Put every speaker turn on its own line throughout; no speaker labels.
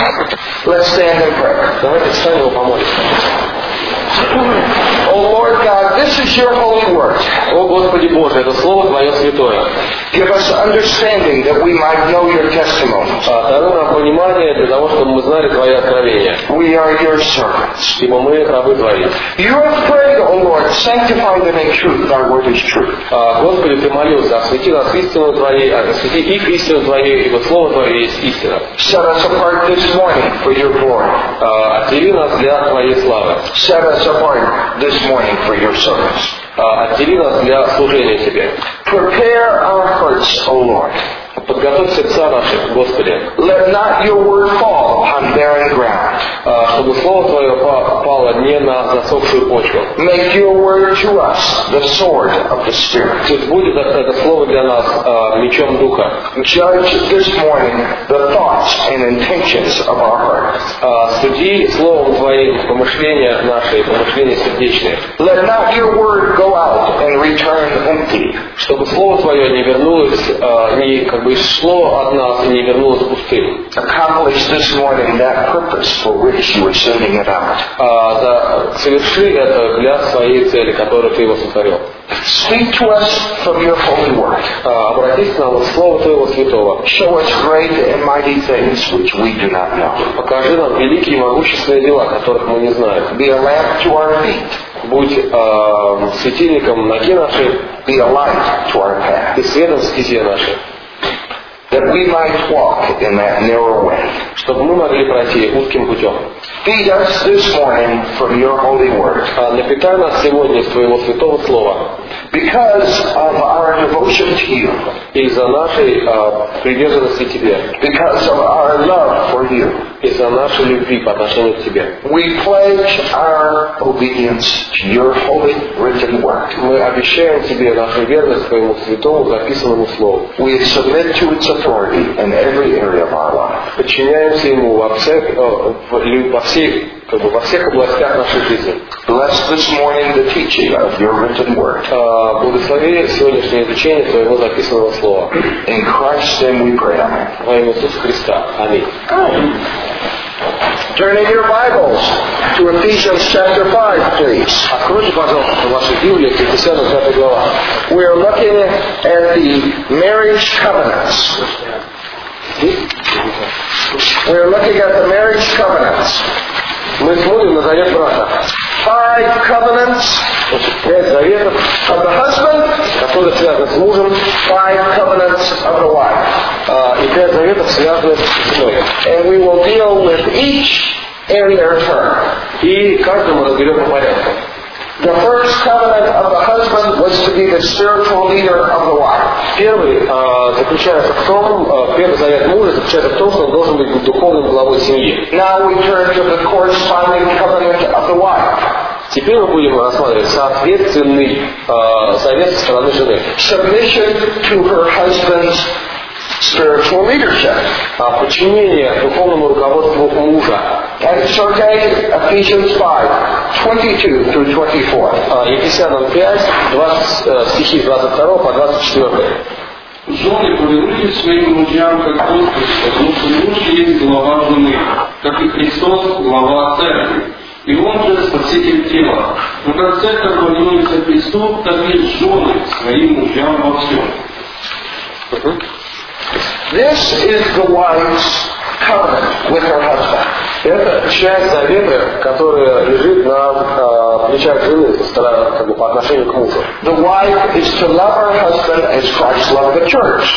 Let's stand and pray.
Давайте встанем и помолимся.
Oh Lord God, this is your holy word.
О Господи Боже, это Слово Твое святое.
Give us understanding that we might know your testimonies.
Дай нам понимание для того, чтобы мы знали Твои откровения.
We are your servants.
Ибо мы рабы Твои.
You have prayed, O Lord, sanctify them in truth. Thy word is truth.
Господи, Ты молился, освети нас истину Твоей, освети их истину Твоей, ибо Слово Твое есть истина.
Set us apart this morning for your glory.
Отдели нас для Твоей славы.
Set us apart this morning for your service.
Отдели нас для служения Тебе.
Prepare our hearts, O Lord.
Подготовь сердца наши, Господи.
Let not your word fall upon barren ground.
Чтобы Слово Твое попало не на засохшую почву.
Make your word to us the sword of the Spirit.
Пусть будет это Слово для нас мечом Духа.
Judge this morning the thoughts and intentions of our hearts.
Суди Словом Твоим помышления наши, помышления сердечные.
Let not your word go out and return empty.
Чтобы Слово Твое не вернулось, не как бы шло от нас и не вернулось пустым.
Accomplish this morning that purpose for which you are sending it out.
Соверши это для своей цели, которую Ты его сотворил.
Speak to us from your holy word.
Обратись к нам от Слова Твоего Святого.
Show us great and mighty things which we do not know.
Покажи нам великие и могущественные дела, которых мы не знаем.
Be a lamp to our feet.
Будь светильником ноги нашей,
Be a light to our path.
и светом в стезе нашей.
That we might walk in that narrow way.
Чтобы мы могли пройти узким путем.
Feed us this morning from your holy word.
Напитай нас сегодня из Твоего Святого Слова.
Because of our devotion to you.
Из-за нашей приверженности Тебе.
Because of our love for you.
Из-за нашей любви по отношению к Тебе.
We pledge our obedience to your holy written word.
Мы обещаем Тебе нашу верность Твоему Святому записанному Слову.
We submit to its authority in every area of our life.
Подчиняемся Ему во всех областях нашей жизни.
Bless this morning the teaching of your written word.
Благослови сегодняшнее изучение Твоего записанного Слова.
In Christ's name we pray. Amen.
Во имя Иисуса Христа. Аминь.
Turn in your Bibles to Ephesians chapter 5, please.
Откройте, пожалуйста, ваши Библии, Ефесянам 5 глава.
We are looking at the marriage covenants. We are looking at the marriage covenants.
Мы смотрим на завет брака.
5 covenants
5 заветов
of the husband,
которые связаны с мужем,
5 covenants of the wife.
и 5 заветов связаны с женой.
And we will deal with each in their turn.
И каждый мы разберем по порядку.
The first covenant of the husband was to be the spiritual leader of the wife.
Первый заключается в том, первый завет мужа заключается в том, что он должен быть духовным главой семьи.
Now we turn to the corresponding covenant of the wife.
Теперь мы будем рассматривать соответственный завет со стороны жены.
Submission to her husband's spiritual leadership.
Подчинение духовному руководству мужа.
And so take Ephesians 5, 22 through 24.
Ефесянам 5, стихи 22 по 24.
Жены, повинуйтесь своим мужьям, как Господу, потому что муж есть глава жены, как и Христос глава церкви. И он же спаситель тела. Но как церковь повинуется Христу, так и жены своим мужьям во всем.
This is the wife's covenant with her husband.
Это часть завета, которая лежит на плечах жены по отношению к мужу.
The wife is to love her husband as Christ loved the church.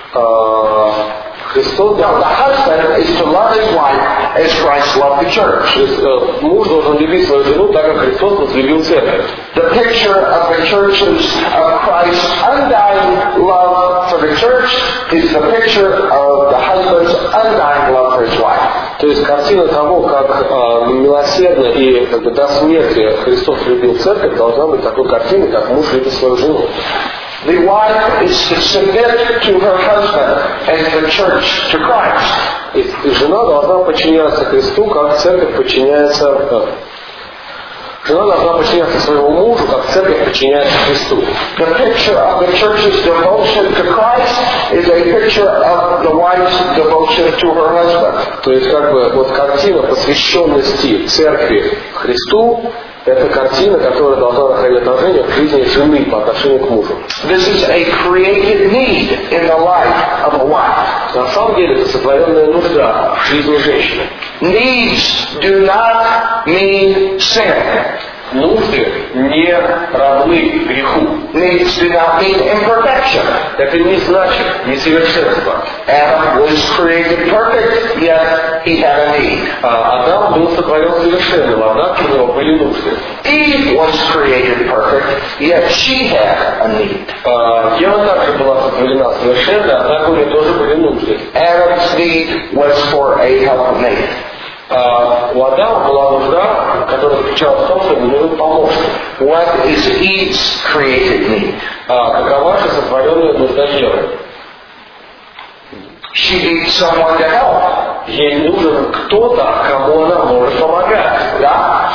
Христос,
Now, the husband is to love his wife as Christ loved the church.
Муж должен любить свою жену, так как Христос возлюбил церковь.
The picture of the church's of Christ's undying love for the church is the picture of the husband's undying love for his wife.
То есть картина того, как милосердно и до смерти Христос любил церковь, должна быть такой картиной, как муж любит свою жену.
The wife is to submit to her husband as the church to Christ.
И жена должна подчиняться Христу, как церковь подчиняется Жена должна подчиняться своему мужу, как церковь подчиняется Христу.
The picture of the church's devotion to Christ is a picture of the wife's devotion to her husband.
То есть, как бы, вот картина посвященности церкви Христу, это картина, которая должна находить отражение в жизни жены по отношению к мужу.
This is a created need in the life of a wife.
На самом деле, это сотворенная нужда в жизни женщины.
Needs do not mean sin.
Нужды не равны греху.
Needs do not mean imperfection.
Это не значит несовершенство.
Adam was created perfect, yet he had a need.
Адам был сотворен совершенным, однако у него были нужды.
Eve was created perfect, yet she had a need.
Ева также была сотворена совершенно, однако у нее тоже были нужды.
Adam's need was for a helpmate.
У Адама была нужда, которая заключалась в том, что ему нужен помощник.
What is Eve's created need?
Какова же сотворенная нужда Евы?
She needs someone to help.
Ей нужен кто-то, кому она может помогать.
God.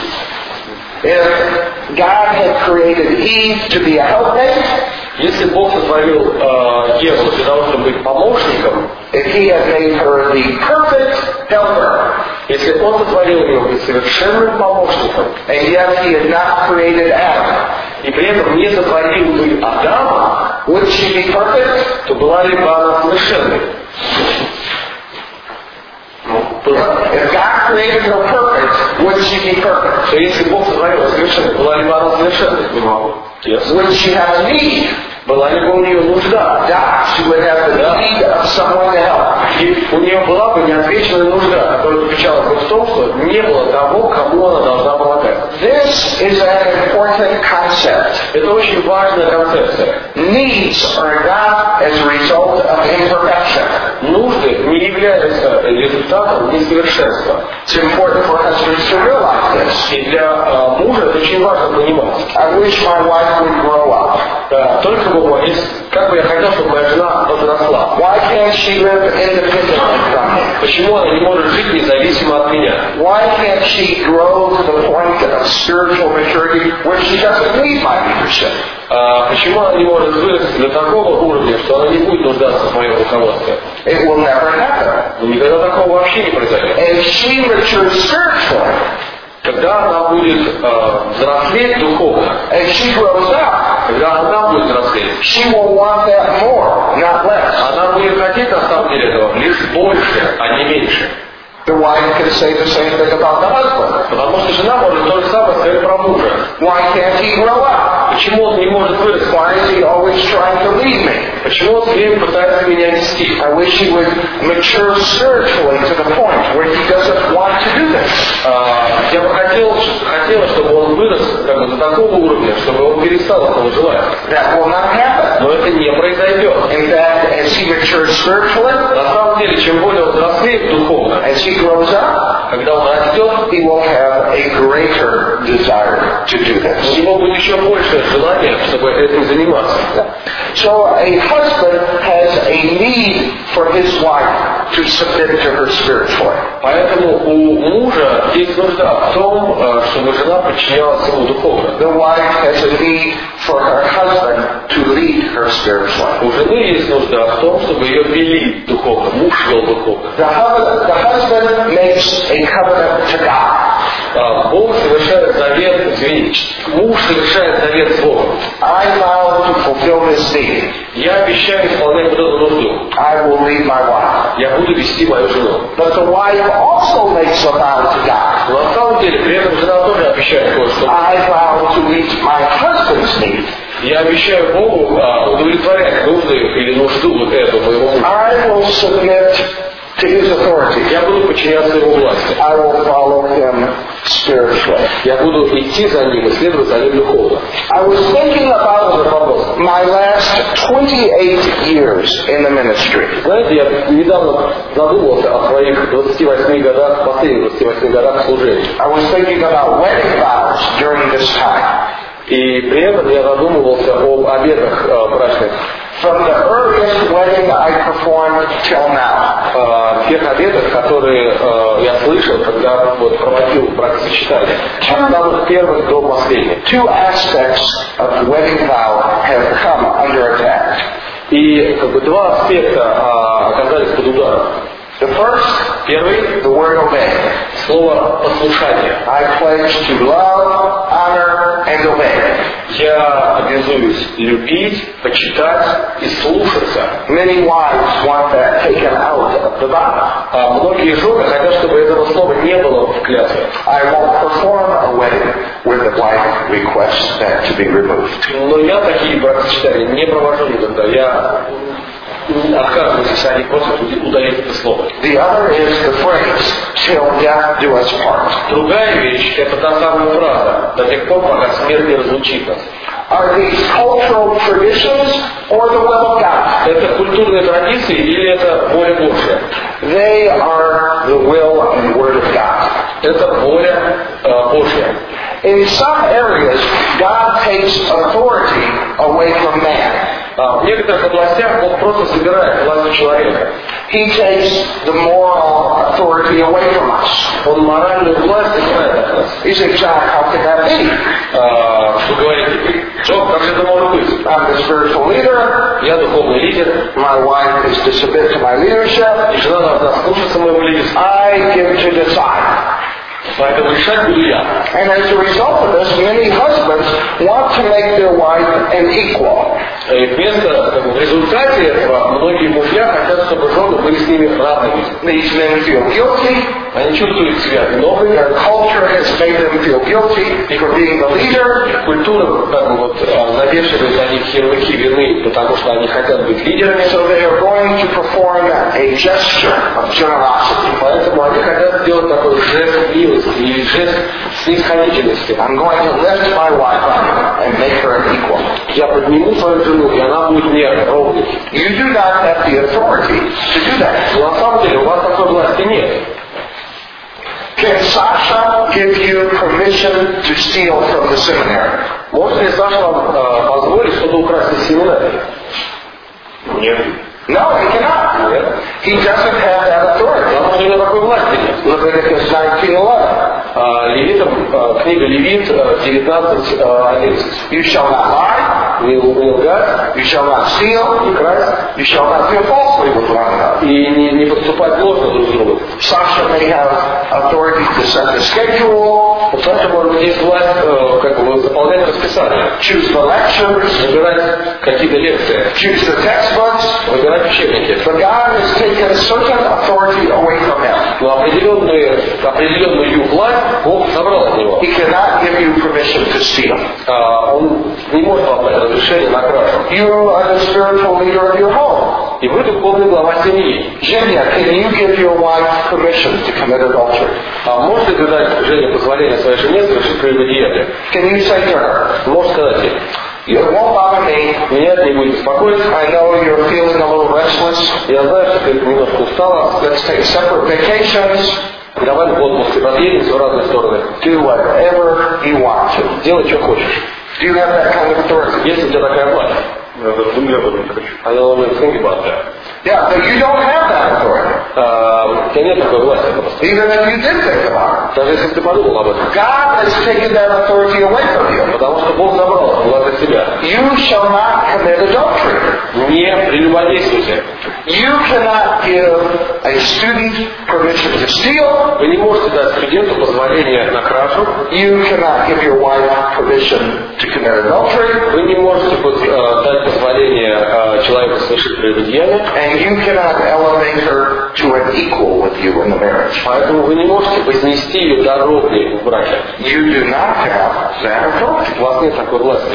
If God had created Eve to be a helpmate,
если Бог сотворил Еву для того, чтобы быть помощником,
if He had made her the perfect helper,
если Он сотворил ее быть совершенным помощником,
and yet He had not created Adam,
и при этом не сотворил бы Адама,
would she be perfect?
то была ли бы она совершенной?
If God created her perfect, would she be perfect?
То если Бог сотворил совершенной, была ли бы она совершенной? Yes.
Would she have a need?
Была ли бы у нее нужда?
Yeah, she would have the need of someone to help.
И у нее была бы неотвеченная нужда, которая заключалась в том, что не было того, кому она должна помогать.
This is an important concept.
Это очень важная концепция.
Needs are not as a result of imperfection.
Нужды не являются результатом несовершенства.
It's important for husbands to realize this.
И для мужа это очень важно понимать.
I wish my wife would grow up.
Только бы, как бы я хотел, чтобы моя жена подросла.
Why can't she live independently from me?
Почему она не может жить независимо от меня?
Why can't she grow to the point of spiritual maturity where she doesn't need my leadership?
Почему она не может вырасти до такого уровня, что она не будет нуждаться в моем руководстве?
It will never happen.
Никогда такого вообще не произойдет.
As she matures spiritually,
когда она будет взрослеть духовно,
as she grows up,
когда она будет взрослеть,
she will want that more, not less.
она будет хотеть на самом деле этого лишь больше, а не меньше.
The wife can say the same thing about the husband.
Потому что жена может то же самое сказать про мужа.
Why can't he grow up?
Почему он не может вырасти?
Why is he always trying to lead me?
Почему он все время пытается меня вести?
I wish he would mature spiritually to the point where he doesn't want to do this.
Я бы хотела, чтобы он вырос как бы, до такого уровня, чтобы он перестал этого желать.
That will not happen.
Но это не произойдет.
In fact, as he matures spiritually,
На самом деле, чем более он взрослеет духовно,
as he grows up,
когда он растет,
he will have a greater desire to do
у
this.
него будет еще больше желания, чтобы этим заниматься.
So a husband has a need for his wife to submit to her spiritually.
Поэтому у мужа есть нужда в том, чтобы жена подчинялась ему духовно.
The wife has a need for her husband to lead her spiritually.
У жены есть нужда в том, чтобы ее вели духовно, муж вел духовно.
The husband makes a covenant to God.
Бог совершает завет, муж совершает завет с Богом.
I vow to fulfill this need.
Я обещаю исполнять вот эту нужду.
I will lead my wife.
Я буду вести мою жену.
But the wife also makes a vow to God.
Но на самом деле, при этом жена тоже обещает кое-что.
I vow to meet my husband's need.
Я обещаю Богу удовлетворять нужды или нужду вот эту моего мужа.
I will submit to his authority.
Я буду подчиняться его власти.
I will follow him spiritually.
Я буду идти за ним и следовать за ним духовно.
I was thinking about my last 28 years in the ministry.
Знаете, я недавно задумался о своих 28 годах, последних 28 годах служения.
I was thinking about wedding vows during this time.
И при этом я задумывался об обетах брачных.
From the earliest wedding I performed till now.
Тех обетах, которые я слышал, когда вот проводил бракосочетание. От самых первых до последних.
Two aspects of the wedding vow have come under attack.
И как бы два аспекта оказались под ударом.
The first,
Первый
the word obey.
— слово послушание.
I pledge to love, honor, and obey.
Я обязуюсь любить, почитать и слушаться.
Many wives want that taken out of the vow.
Многие жены хотят, чтобы этого слова не было в клятве.
I won't perform a wedding where the wife requests that to be removed.
Но я такие бракосочетания не провожу никогда. Я отказываюсь, если они просят удалить это слово.
The other is the phrase, till death do us part.
Другая вещь — это та самая фраза: до тех пор, пока смерть не разлучит нас.
Are these cultural traditions or the will of God?
Это культурные традиции или это воля Божья?
They are the will and word of God.
Это воля Божья.
In some areas, God takes authority away from man.
В некоторых областях Бог просто забирает власть у человека.
He takes the moral authority away from us.
Он моральную власть забирает от нас.
You say, John, how can that be?
Вы говорите: Джон, как же это может быть?
I'm the spiritual leader.
Я духовный лидер,
My wife is to submit to my leadership.
и жена должна слушаться моему лидерству.
I get to decide.
Поэтому решать буду я.
And as a result of this, many husbands want to make their wife an equal.
И в результате этого многие мужья хотят, чтобы жены были с ними равными.
These men feel guilty.
Они чувствуют себя виновными.
Their culture has made them feel guilty for being the leader.
Культура навешивает на них ярлыки вины, потому что они хотят быть лидерами.
So they are going to perform a gesture of generosity.
Поэтому они хотят сделать такой жест милости или жест снисходительности.
I'm going to lift my wife up and make her an equal.
Я подниму свою жену, и она будет мне ровной.
You do not have the authority to do that.
Но на самом деле у вас такой власти нет.
Can Sasha give you permission to steal from the seminary?
Может ли Саша вам позволить что-то украсть из семинарии? Нет.
No, he cannot.
Нет.
He doesn't have that authority.
Потому что у него такой власти нет.
Leviticus 19:11.
Левитам, книга Левит 19:11.
You shall not lie.
Не лгать,
You shall not steal.
не красть,
You shall not deal falsely with one another.
и не поступать ложно друг с другом.
Sasha may have authority to set the schedule,
У Саши, может быть, есть власть заполнять расписание,
choose the lectures,
выбирать какие-то лекции,
choose the textbooks.
выбирать учебники.
But God has taken certain authority away from him.
Но определенную власть Бог забрал от него.
He cannot give you permission to steal.
Он не может вам дать разрешение на кражу.
You are the spiritual leader of your home.
И вы духовный глава семьи.
Jimmy, can you give your wife permission to commit adultery?
Можете ли дать Жене позволение своей жене совершить прелюдиаты?
Can you say to her,
Можете сказать ей:
it won't bother me.
меня это не будет беспокоить.
I know you're feeling a little restless.
Я знаю, что ты немножко устала.
Let's take separate vacations.
Давай в отпуск и разъедемся в разные стороны.
Do whatever you want to.
Делай, что хочешь.
Do you have that kind of authority?
Если у тебя такая власть. I don't even think about that.
Yeah, but you don't have that authority.
У тебя нет такой власти просто.
Even if you did think about it.
Даже если ты подумал об этом.
God has taken that authority away from you.
Потому что Бог забрал эту власть от тебя.
You shall not commit adultery.
Не прелюбодействуйте.
You cannot give a student permission to steal.
Вы не можете дать студенту позволение на кражу.
You cannot give your wife permission to commit adultery.
Вы не можете дать позволение человеку совершить прелюбодеяние.
And you cannot elevate her to an equal with you in the marriage.
Поэтому вы не можете вознести ее до ровней в браке.
You do not have that authority.
У вас нет такой власти.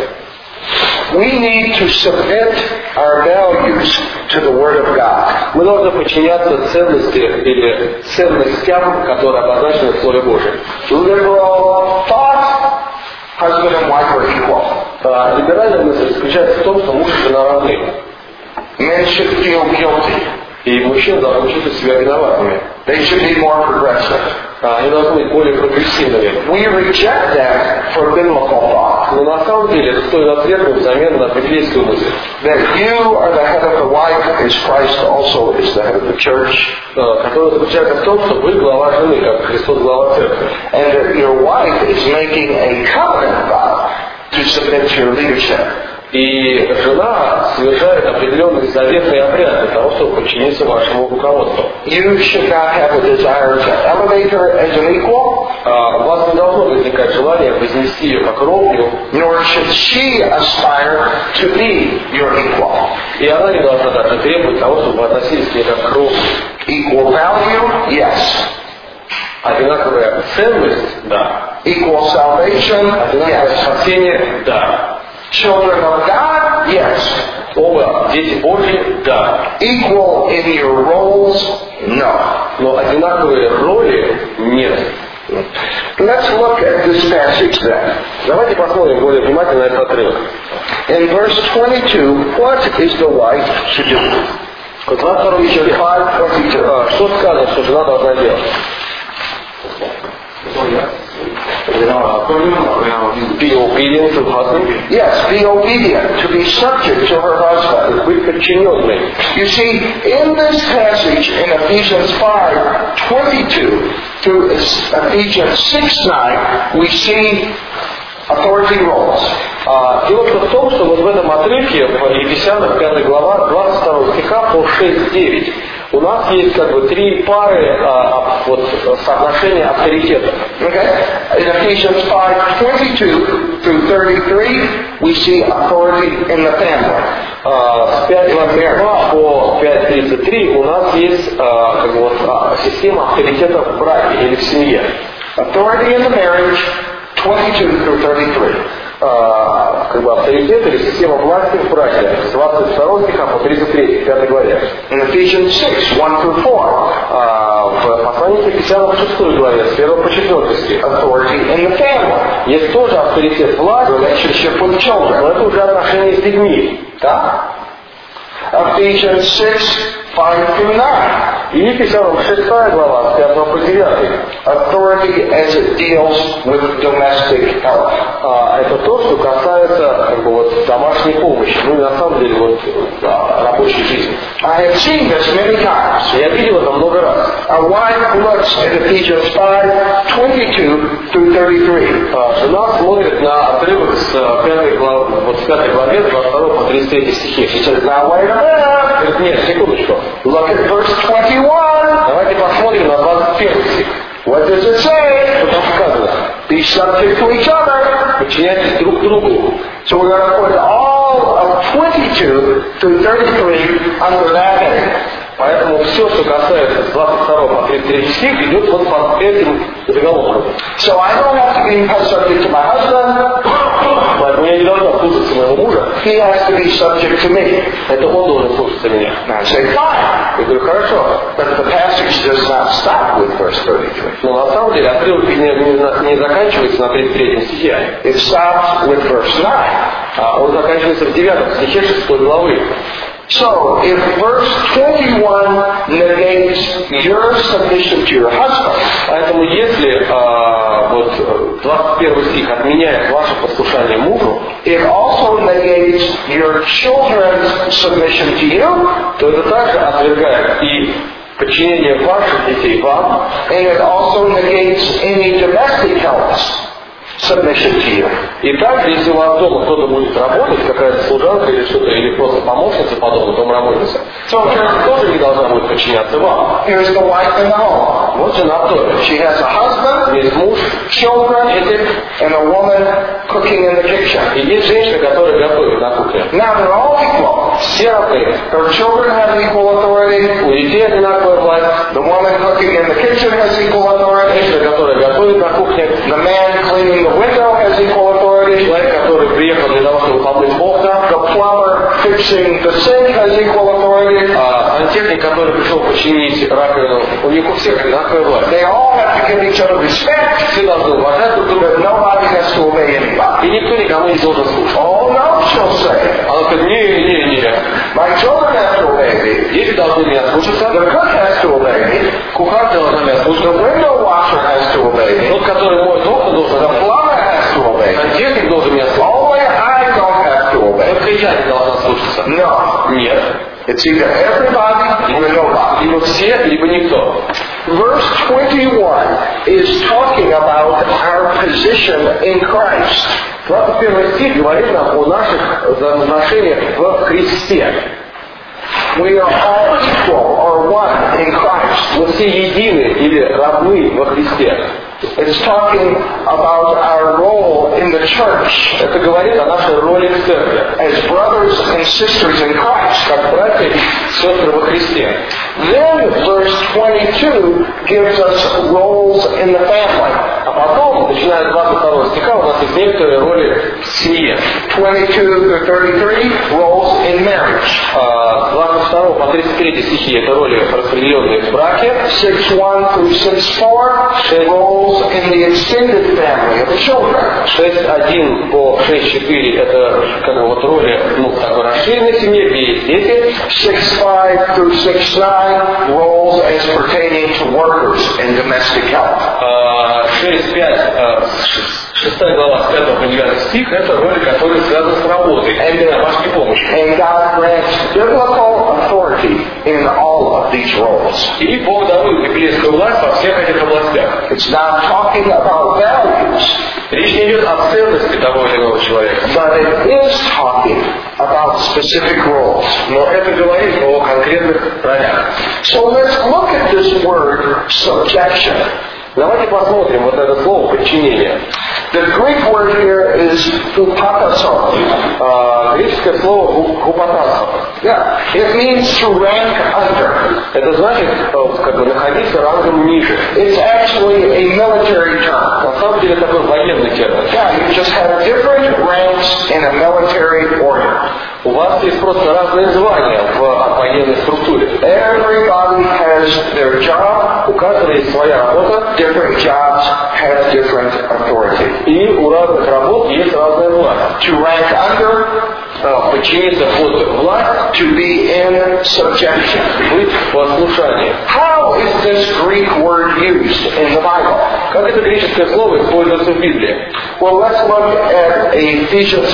We need to submit our values to the Word of God.
Мы должны подчиняться ценности или ценностям, которые обозначены в Слове Божьем.
Liberal thought, husband and wife are equal.
Либеральная мысль заключается в том, что муж и жена равны.
Men should feel guilty.
И мужчина должен чувствовать себя виноватыми.
They should be more progressive.
Они должны быть более прогрессивными.
We reject that for biblical thought.
Но на самом деле это стоит отвергнуть взамен на библейскую мысль.
That you are the head of the wife as Christ also is the head of the church.
Которая заключается в том, что вы глава жены, как Христос глава церкви.
And that your wife is making a covenant vow to submit to your leadership.
И жена совершает определенный заветный обряд для того, чтобы подчиниться вашему руководству.
You should not have a desire to elevate her as an equal.
У вас не должно возникать желание вознести ее как ровню.
Nor should she aspire to be your equal.
И она не должна даже требовать того, чтобы вы относились к ней как к ровню.
Equal value? Yes.
Одинаковая ценность? Да.
Equal salvation?
Одинаковое
Yes.
спасение? Да.
Children of God? Yes.
Оба дети Божьи? Да.
Equal in your roles? No.
Но одинаковые роли? Нет.
Let's look at this passage then.
Давайте посмотрим более внимательно на этот отрывок.
In verse 22, what is the wife to do?
В 22 стихе, что сказано, что жена должна делать? Be obedient to husband.
Yes, be obedient, to be subject to her husband.
Быть подчиненной.
You see, in this passage in Ephesians 5:22 through Ephesians 6:9, we see authority roles.
Дело в том, что вот в этом отрывке, в Ефесянам 5 глава, 22 стиха по 6-9, у нас есть как бы три пары соотношения авторитетов.
Okay? In Ephesians 5:22 through 33, we see authority in the family.
С 5:22 по 5:33 у нас есть система авторитетов в браке или в семье.
Authority in the marriage, 22 through 33.
Авторитет или система власти в браке с 22 стиха по 33, 5 главе.
In Ephesians 6, 1 through 4.
В послании к Ефесянам 6 главе, с 1 по 4 стих.
Authority in the family.
Есть тоже авторитет власти,
Relationship with children.
но это уже отношения с детьми.
Да? Ephesians 6, 5 through 9.
И Ефесянам 6 глава, с 5 по 9.
Authority as it deals with domestic health.
Это то, что касается домашней помощи. Ну и на самом деле рабочей жизни.
I have seen this many times.
Я видел это много раз.
A wife looks at Ephesians 5:22 through 33.
Жена смотрит на отрывок с 5 главе, 22 по 33 стихи.
She says, now wait a minute.
Говорит, нет, секундочку.
Look at verse 21.
Давайте посмотрим на 21 стих.
What does it say?
Что там сказано?
Be subject to each other.
Подчиняйтесь друг другу.
So we're going to put all of 22 through 33 under that heading.
Поэтому все, что касается с 22 по 33 стих, идет вот под этим заголовком.
So I don't have to be subject to my husband.
Поэтому я не должен слушаться моего мужа.
He has to be subject to me.
Это он должен слушаться меня.
And I say, fine.
Я говорю, хорошо.
But the passage does not stop with verse 33.
Но на самом деле отрывок не заканчивается на 33 стихе.
It stops with verse 9.
Он заканчивается в 9 стихе 6 главы.
So, if verse 21 negates your submission to your husband,
поэтому если 21 стих отменяет ваше послушание мужу,
it also negates your children's submission to you,
то это также отвергает и подчинение ваших детей вам,
and it also negates any domestic help submission to you.
И также, если у вас дома кто-то будет работать, какая-то служанка или что-то, или просто помощница по дому, домработница, то она тоже не должна будет подчиняться вам.
Here's the wife in the home.
Вот жена в доме.
She has a husband,
Есть муж,
children, and a woman cooking in the kitchen.
и есть женщина, которая готовит на кухне.
Now they're all equal.
Все равны.
Her children have equal authority.
У детей одинаковая власть.
The woman cooking in the kitchen has equal authority.
Женщина, которая готовит на кухне.
The man cleaning the window has equal authority.
Человек, который приехал для того, чтобы помыть окна.
The plumber fixing the sink has equal authority.
Сантехник, который пришел починить раковину, у них у всех одинаковая власть.
They all have to give each other respect.
Все должны уважать друг друга.
But nobody has to obey anybody.
И никто никому не должен слушать.
Oh no, she'll say.
Она говорит, не,
My children have to obey me.
Дети должны меня слушаться.
The cook has to obey me.
Кухарка должна меня
The
слушаться.
window washer has to obey me.
Тот, который моет окна, должен
The
меня слушаться.
plumber has to obey me.
Сантехник должен меня слушаться.
Only I don't have to obey.
Только я не должна слушаться.
No.
Нет.
It's either everybody or nobody.
Либо все, либо никто.
Verse 21 is talking about our position in Christ.
21 стих говорит нам о наших взаимоотношениях в Христе.
We are all equal or one in Christ.
Мы все едины или равны во Христе.
It's talking about our role in the church
Это говорит о нашей роли в церкви,
as brothers and sisters in Christ.
как братья и сестры во Христе.
Then verse 22 gives us roles in the family.
А потом, начиная с 22 стиха, у нас есть некоторые роли в семье.
22 to 33 roles in marriage.
С 22 по 33 стихи это роли, распределенные в браке.
6:1 through 6:4 roles in the extended family of the children.
6.1 по 6.4 это как бы вот роли, такой расширенной семье, где есть дети.
6:5 through 6:9 roles as pertaining to workers in domestic help.
6 глава с 5 по 9 стих это роли, которые связаны с работой и домашней помощью.
And God grants biblical authority in all of these roles.
И Бог дарует библейскую власть во всех этих областях.
It's not talking about values,
Речь не идет о ценности того или иного человека,
but it is talking about specific roles.
но это говорит о конкретных ролях.
So let's look at this word subjection.
Давайте посмотрим вот это слово подчинение.
The Greek word here is hupatasso.
Греческое слово хупатасо.
Yeah, it means to rank under.
Это значит как бы находиться рангом ниже.
It's actually a military term.
На самом деле такой военный термин.
Yeah, you just have different ranks in a military order.
У вас есть просто разные звания в военной структуре.
Everybody has their job.
У каждого есть своя работа,
Different jobs have different authority.
и у разных работ есть разная власть.
To rank under,
Подчиниться под власть,
to be in subjection.
быть в послушании.
How is this Greek word used in the Bible?
Как это греческое слово используется в Библии?
Well, let's look at Ephesians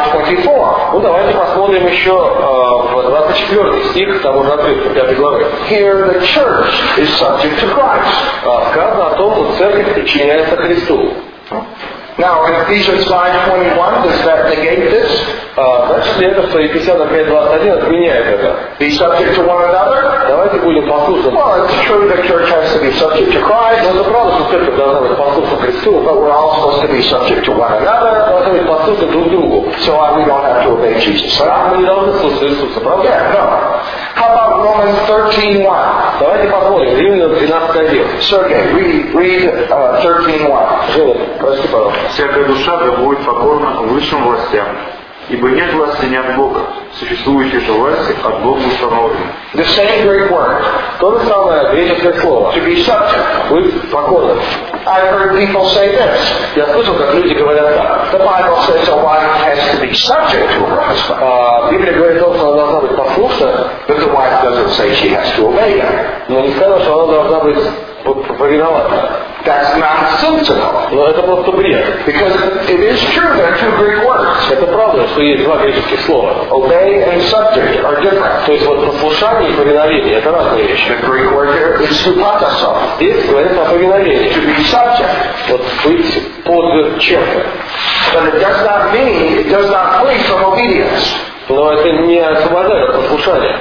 5:24.
Давайте посмотрим еще в 24 стих того же отрывка 5 главы.
Here the church is subject to Christ.
Сказано о том, что церковь подчиняется Христу.
Now, in Ephesians 5:21, does that negate this?
Значит ли это, что Ефесянам 5:21 отменяет это?
Be subject to one another?
Давайте будем послушны.
Well, it's true the church has to be subject to Christ,
Но это правда, что церковь должна быть послушна Христу,
but we're all supposed to be subject to one another,
должна быть послушна друг другу.
so we don't have to obey Jesus.
Мы не должны слушать Иисуса, правда?
Yeah, no. How about Romans 13:1?
Давайте посмотрим. Римлянам 13:1.
Sergey, read 13:1.
Женя, прости, пожалуйста.
Всякая душа да будет покорна высшим властям, ибо нет власти не от Бога, существующие же власти от Бога установлены.
The same Greek word,
То же самое греческое слово.
to be subject.
Быть покорным.
I've heard people say this.
Я слышал, как люди говорят так.
The Bible says a wife has to be subject to her husband,
Библия говорит о том, что она должна быть послушна,
but the wife doesn't say she has to obey him.
но не сказано, что она должна быть повиноваться.
That's nonsensical.
Но это просто бред.
Because it is true there are two Greek words.
Это правда, что есть два греческих слова.
Obey and subject are different.
То есть вот послушание и повиновение — это разные вещи.
The Greek word here is hupatasso,
Здесь говорится о повиновении.
to be subject.
Вот быть под чем-то.
But it does not mean, it does not flee from obedience.
Но это не освобождает от послушания.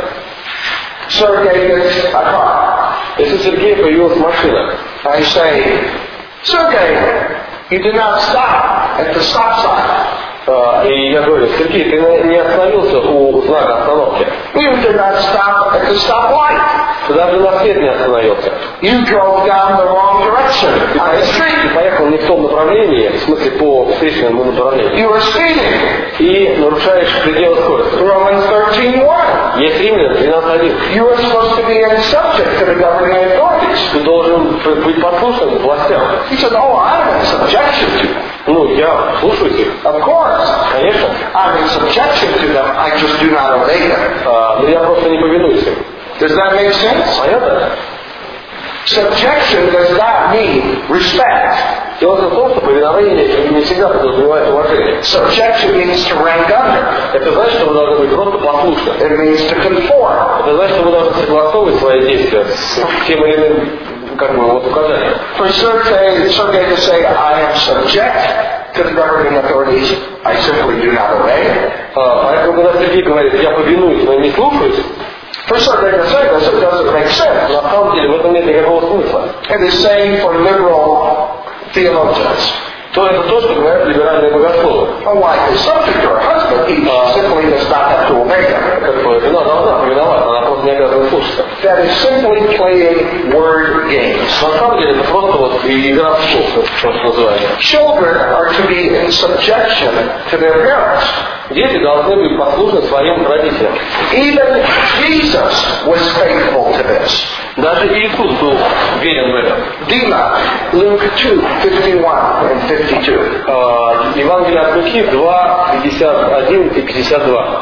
Sergey gets a car.
Если у Сергея появилась машина,
I say, Sergey, you did not stop at the stop sign.
и я говорю: Сергей, ты не остановился у знака остановки.
You did not stop at the stoplight.
Ты даже на свет не остановился.
You drove down the wrong direction on the street.
Ты поехал не в том направлении, в смысле по встречному направлению.
You were speeding.
И нарушаешь пределы скорости.
Romans 13:1.
Есть Римлян 12:1.
You are supposed to be in subject to the governing authorities.
Ты должен быть послушным властям.
He said, oh, I'm in subjection to them.
Я слушаюсь их.
Of course.
Конечно.
I I'm in subjection to them, I just do not obey them.
Но я просто не повинуюсь им.
Does that make sense?
Понятно?
Subjection does not mean respect.
Дело в том, что повиновение не всегда подразумевает уважение.
Subjection means to rank under.
Это значит, что вы должны быть просто послушны.
It means to conform.
Это значит, что вы должны согласовывать свои действия с тем или иным указанием.
For Sergei to say, I am subject to the governing authorities, I simply do not obey.
Поэтому, когда Сергей говорит, я повинуюсь, но не слушаюсь,
For Sergei to say this, it doesn't make sense.
на самом деле в этом нет никакого смысла.
It is saying for liberal theologians.
То это то, что говорят либеральные богословы.
A wife is subject to her husband, he simply does not have to obey him.
Как бы жена должна повиноваться, она просто не обязана слушаться.
That is simply playing word games.
На самом деле это просто вот игра в слух, что называется.
Children are to be in subjection to their parents.
Дети должны быть послушны своим родителям.
Even Jesus was faithful to this.
Даже Иисус был верен в это.
Dima, Luke 2:51 and 52.
Евангелие от Луки 2, 51 и 52.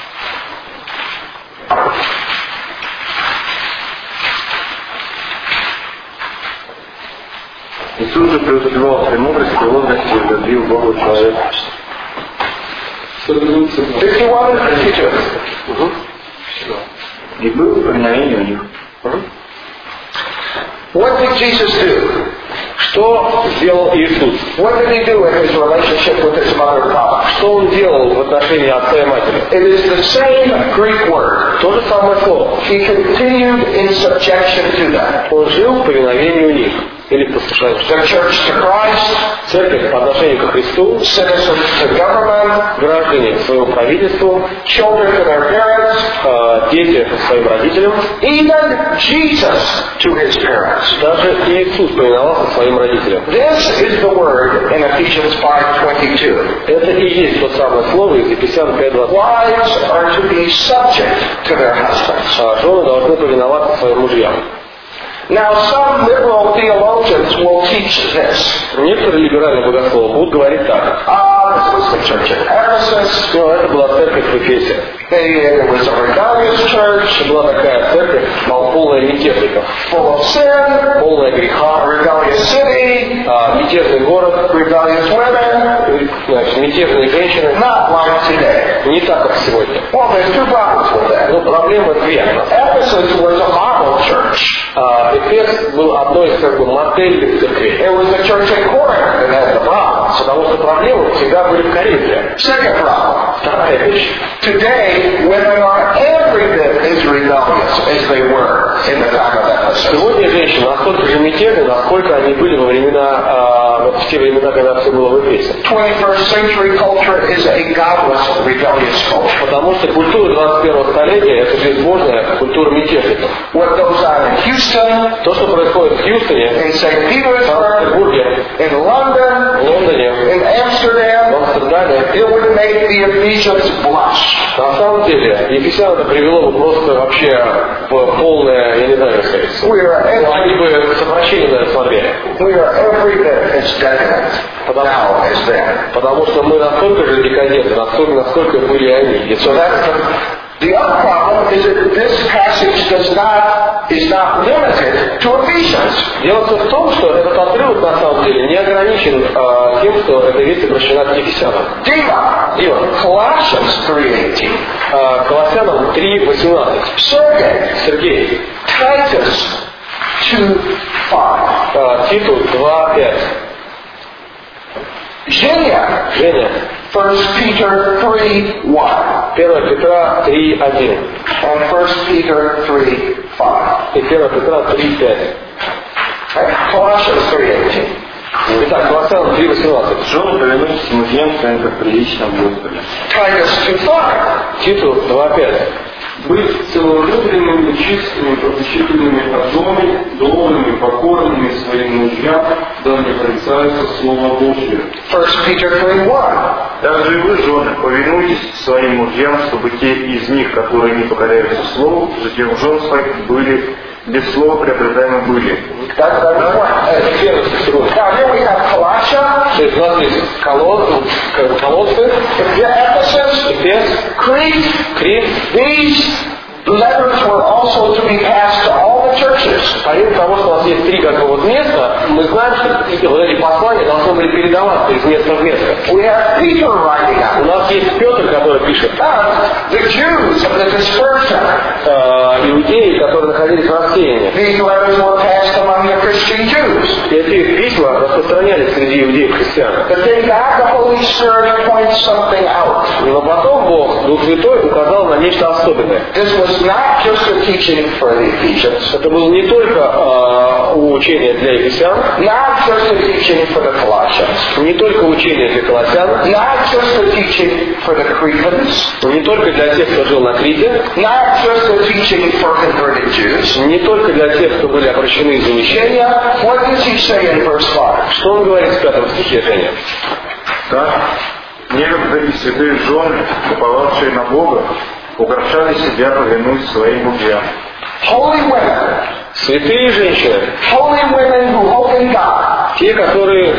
Иисус же преуспевал в премудрости, и возрасте возлюбил Богу человека.
51 and 52.
И был повиновение у них.
What did Jesus do?
Что сделал Иисус?
What did he do in his relationship with his mother and father?
Что он делал в отношении отца и матери?
It is the same Greek word.
То же самое слово.
He continued in subjection to them.
Он жил в повиновении у них. Или в послушании.
The church to Christ,
Церковь по отношению к Христу,
citizens to government,
граждане к своему правительству,
children to their parents,
дети к своим родителям.
even Jesus to his parents.
Даже Иисус повиновался своим родителям.
This is the word in Ephesians 5:22.
Это и есть то самое слово из Ефесян 5:20.
Wives are to be subject to their husbands.
Жены должны повиноваться своим мужьям.
Now, some liberal theologians will teach this.
Некоторые либеральные богословы будут говорить так.
This was the church at Ephesus.
Но это была церковь в Эфесе.
It was a rebellious church,
Это была такая церковь, полная мятежников,
full of sin,
полная греха,
a rebellious city,
мятежный город,
rebellious women,
значит, мятежные женщины.
not like today.
Не так, как сегодня.
Well, there's two problems with that.
Но проблема две.
Ephesus was a model church.
Эфес был одной из модельных церквей.
It was the church in Corinth that had the problems.
Потому что проблемы всегда были в Коринфе.
Second problem.
Вторая вещь.
Today, women are every bit as rebellious as they were in the time of Ephesus.
Сегодня женщины настолько же мятежны, насколько они были во времена, в те времена, когда все было в Эфесе.
21st century culture is a godless, rebellious culture.
Потому что культура 21 столетия – это безбожная культура мятежников.
What goes on in Houston,
То, что происходит в Хьюстоне,
in St.
в
Petersburg,
Санкт-Петербурге,
in London,
в Лондоне,
in
в
Amsterdam,
Амстердаме,
it would make the Ephesians blush.
на самом деле, Ефесян это привело бы просто вообще в полное, я не знаю, как сказать. Они бы с отвращением на это смотрели.
We are every bit as decadent now as then.
Потому что мы настолько же декаденты, насколько были они. И
So that's the other problem is that this passage is not limited to Ephesians.
Дело в том, что этот отрывок на самом деле не ограничен тем, что эта весть обращена к Ефесянам.
Dima, Colossians 3:18.
Колоссянам 3:18. Сергей.
Titus 2:5.
Титул 2:5.
Женя, 1 Peter 3:1.
1 Петра 3:1.
And 1 Peter 3:5.
И 1 Петра 3:5.
Colossians 3:18.
Итак, Колоссянам 3:18.
Жены, повинуйтесь мужьям своим, как прилично в Господе.
Titus 2:5.
Титул 2:5.
Быть целолюбленными, чистыми, попечительными о доме, добрыми, покорными своим мужьям, да не порицается Слово Божье.
1 Peter 3:1.
Также и вы, жены, повинуйтесь своим мужьям, чтобы те из них, которые не покоряются слову, затем жен своих были без слова приобретаемы были.
That's one. Now here we have Colossians
То есть у нас есть колоссы, Эфес, Крит.
These letters were also to be passed to all the churches.
Помимо того, что у нас есть 3 как бы вот места, мы знаем, что вот эти послания должны были передаваться из места в место.
We have Peter writing out.
У нас есть Петр, который пишет.
The Jews of the dispersion.
Иудеи, которые находились в рассеянии.
These letters were passed among the Christian Jews.
Эти письма распространялись среди иудеев христиан.
But then God, the Holy Spirit, points something out.
Но потом Бог, Дух Святой, указал на нечто особенное.
This was not just a teaching for the Ephesians.
Это было не только учение для ефесян,
Not just a teaching for the Colossians.
не только учение для колоссян,
Not just a teaching for the Cretans.
не только для тех, кто жил на Крите,
Not just a teaching for converted Jews.
не только для тех, кто были обращены из учения.
What does he say in verse 5?
Что он говорит в 5 стихе, Женя?
Так, некоторые святые жены, уповавшие на Бога, украшали себя, повинуясь своим мужьям.
Holy women.
Святые женщины,
Holy women who hope in God.
те, которые,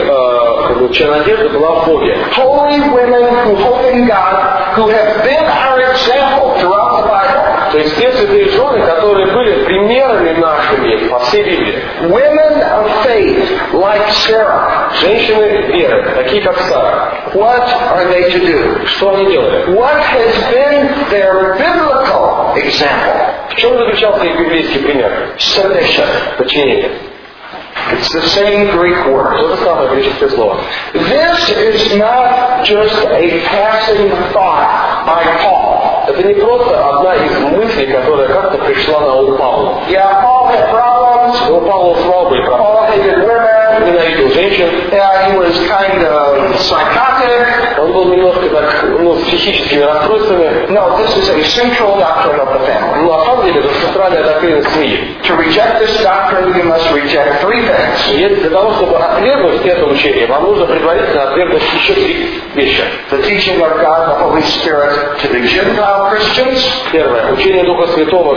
чья надежда была в Боге.
Holy women who hope in God, who have been our example throughout the Bible.
То есть те святые жены, которые были примерами нашими по всей Библии.
Women of faith, like Sarah.
Женщины веры, такие как Сара.
What are they to do?
Что они делали?
What has been their biblical example?
В чем заключался их библейский пример?
Submission.
Подчинение.
It's the same Greek word.
То же самое греческое слово.
This is not just a passing thought by Paul.
Это не просто одна из мыслей, которая как-то пришла на ум Павлу.
Yeah, Paul had problems.
У Павла снова были проблемы.
Paul hated women.
Ненавидел женщин.
He was kind of psychotic.
Он был немножко так, с психическими расстройствами.
No, this is a central doctrine of the family.
На самом деле, это центральная доктрина семьи.
To reject this doctrine, you must reject 3 things.
И для того, чтобы отвергнуть это учение, вам нужно предварительно отвергнуть еще 3 вещи.
The teaching of God, the Holy Spirit, to the Gentile Christians.
Первое. Учение Духа Святого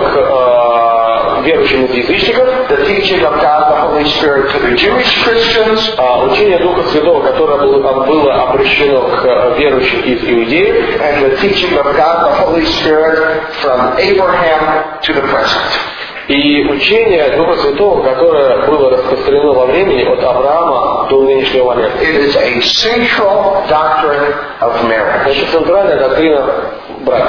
к верующим из язычников.
The teaching of God, the Holy Spirit, to the Jewish Christians.
Учение Духа Святого, которое было обращено к верующим из иудеев.
And the teaching of God, the Holy Spirit, from Abraham to the present.
И учение Духа Святого, которое было распространено во времени от Авраама до нынешнего момента.
It is a central doctrine of marriage.
Это центральная доктрина брака.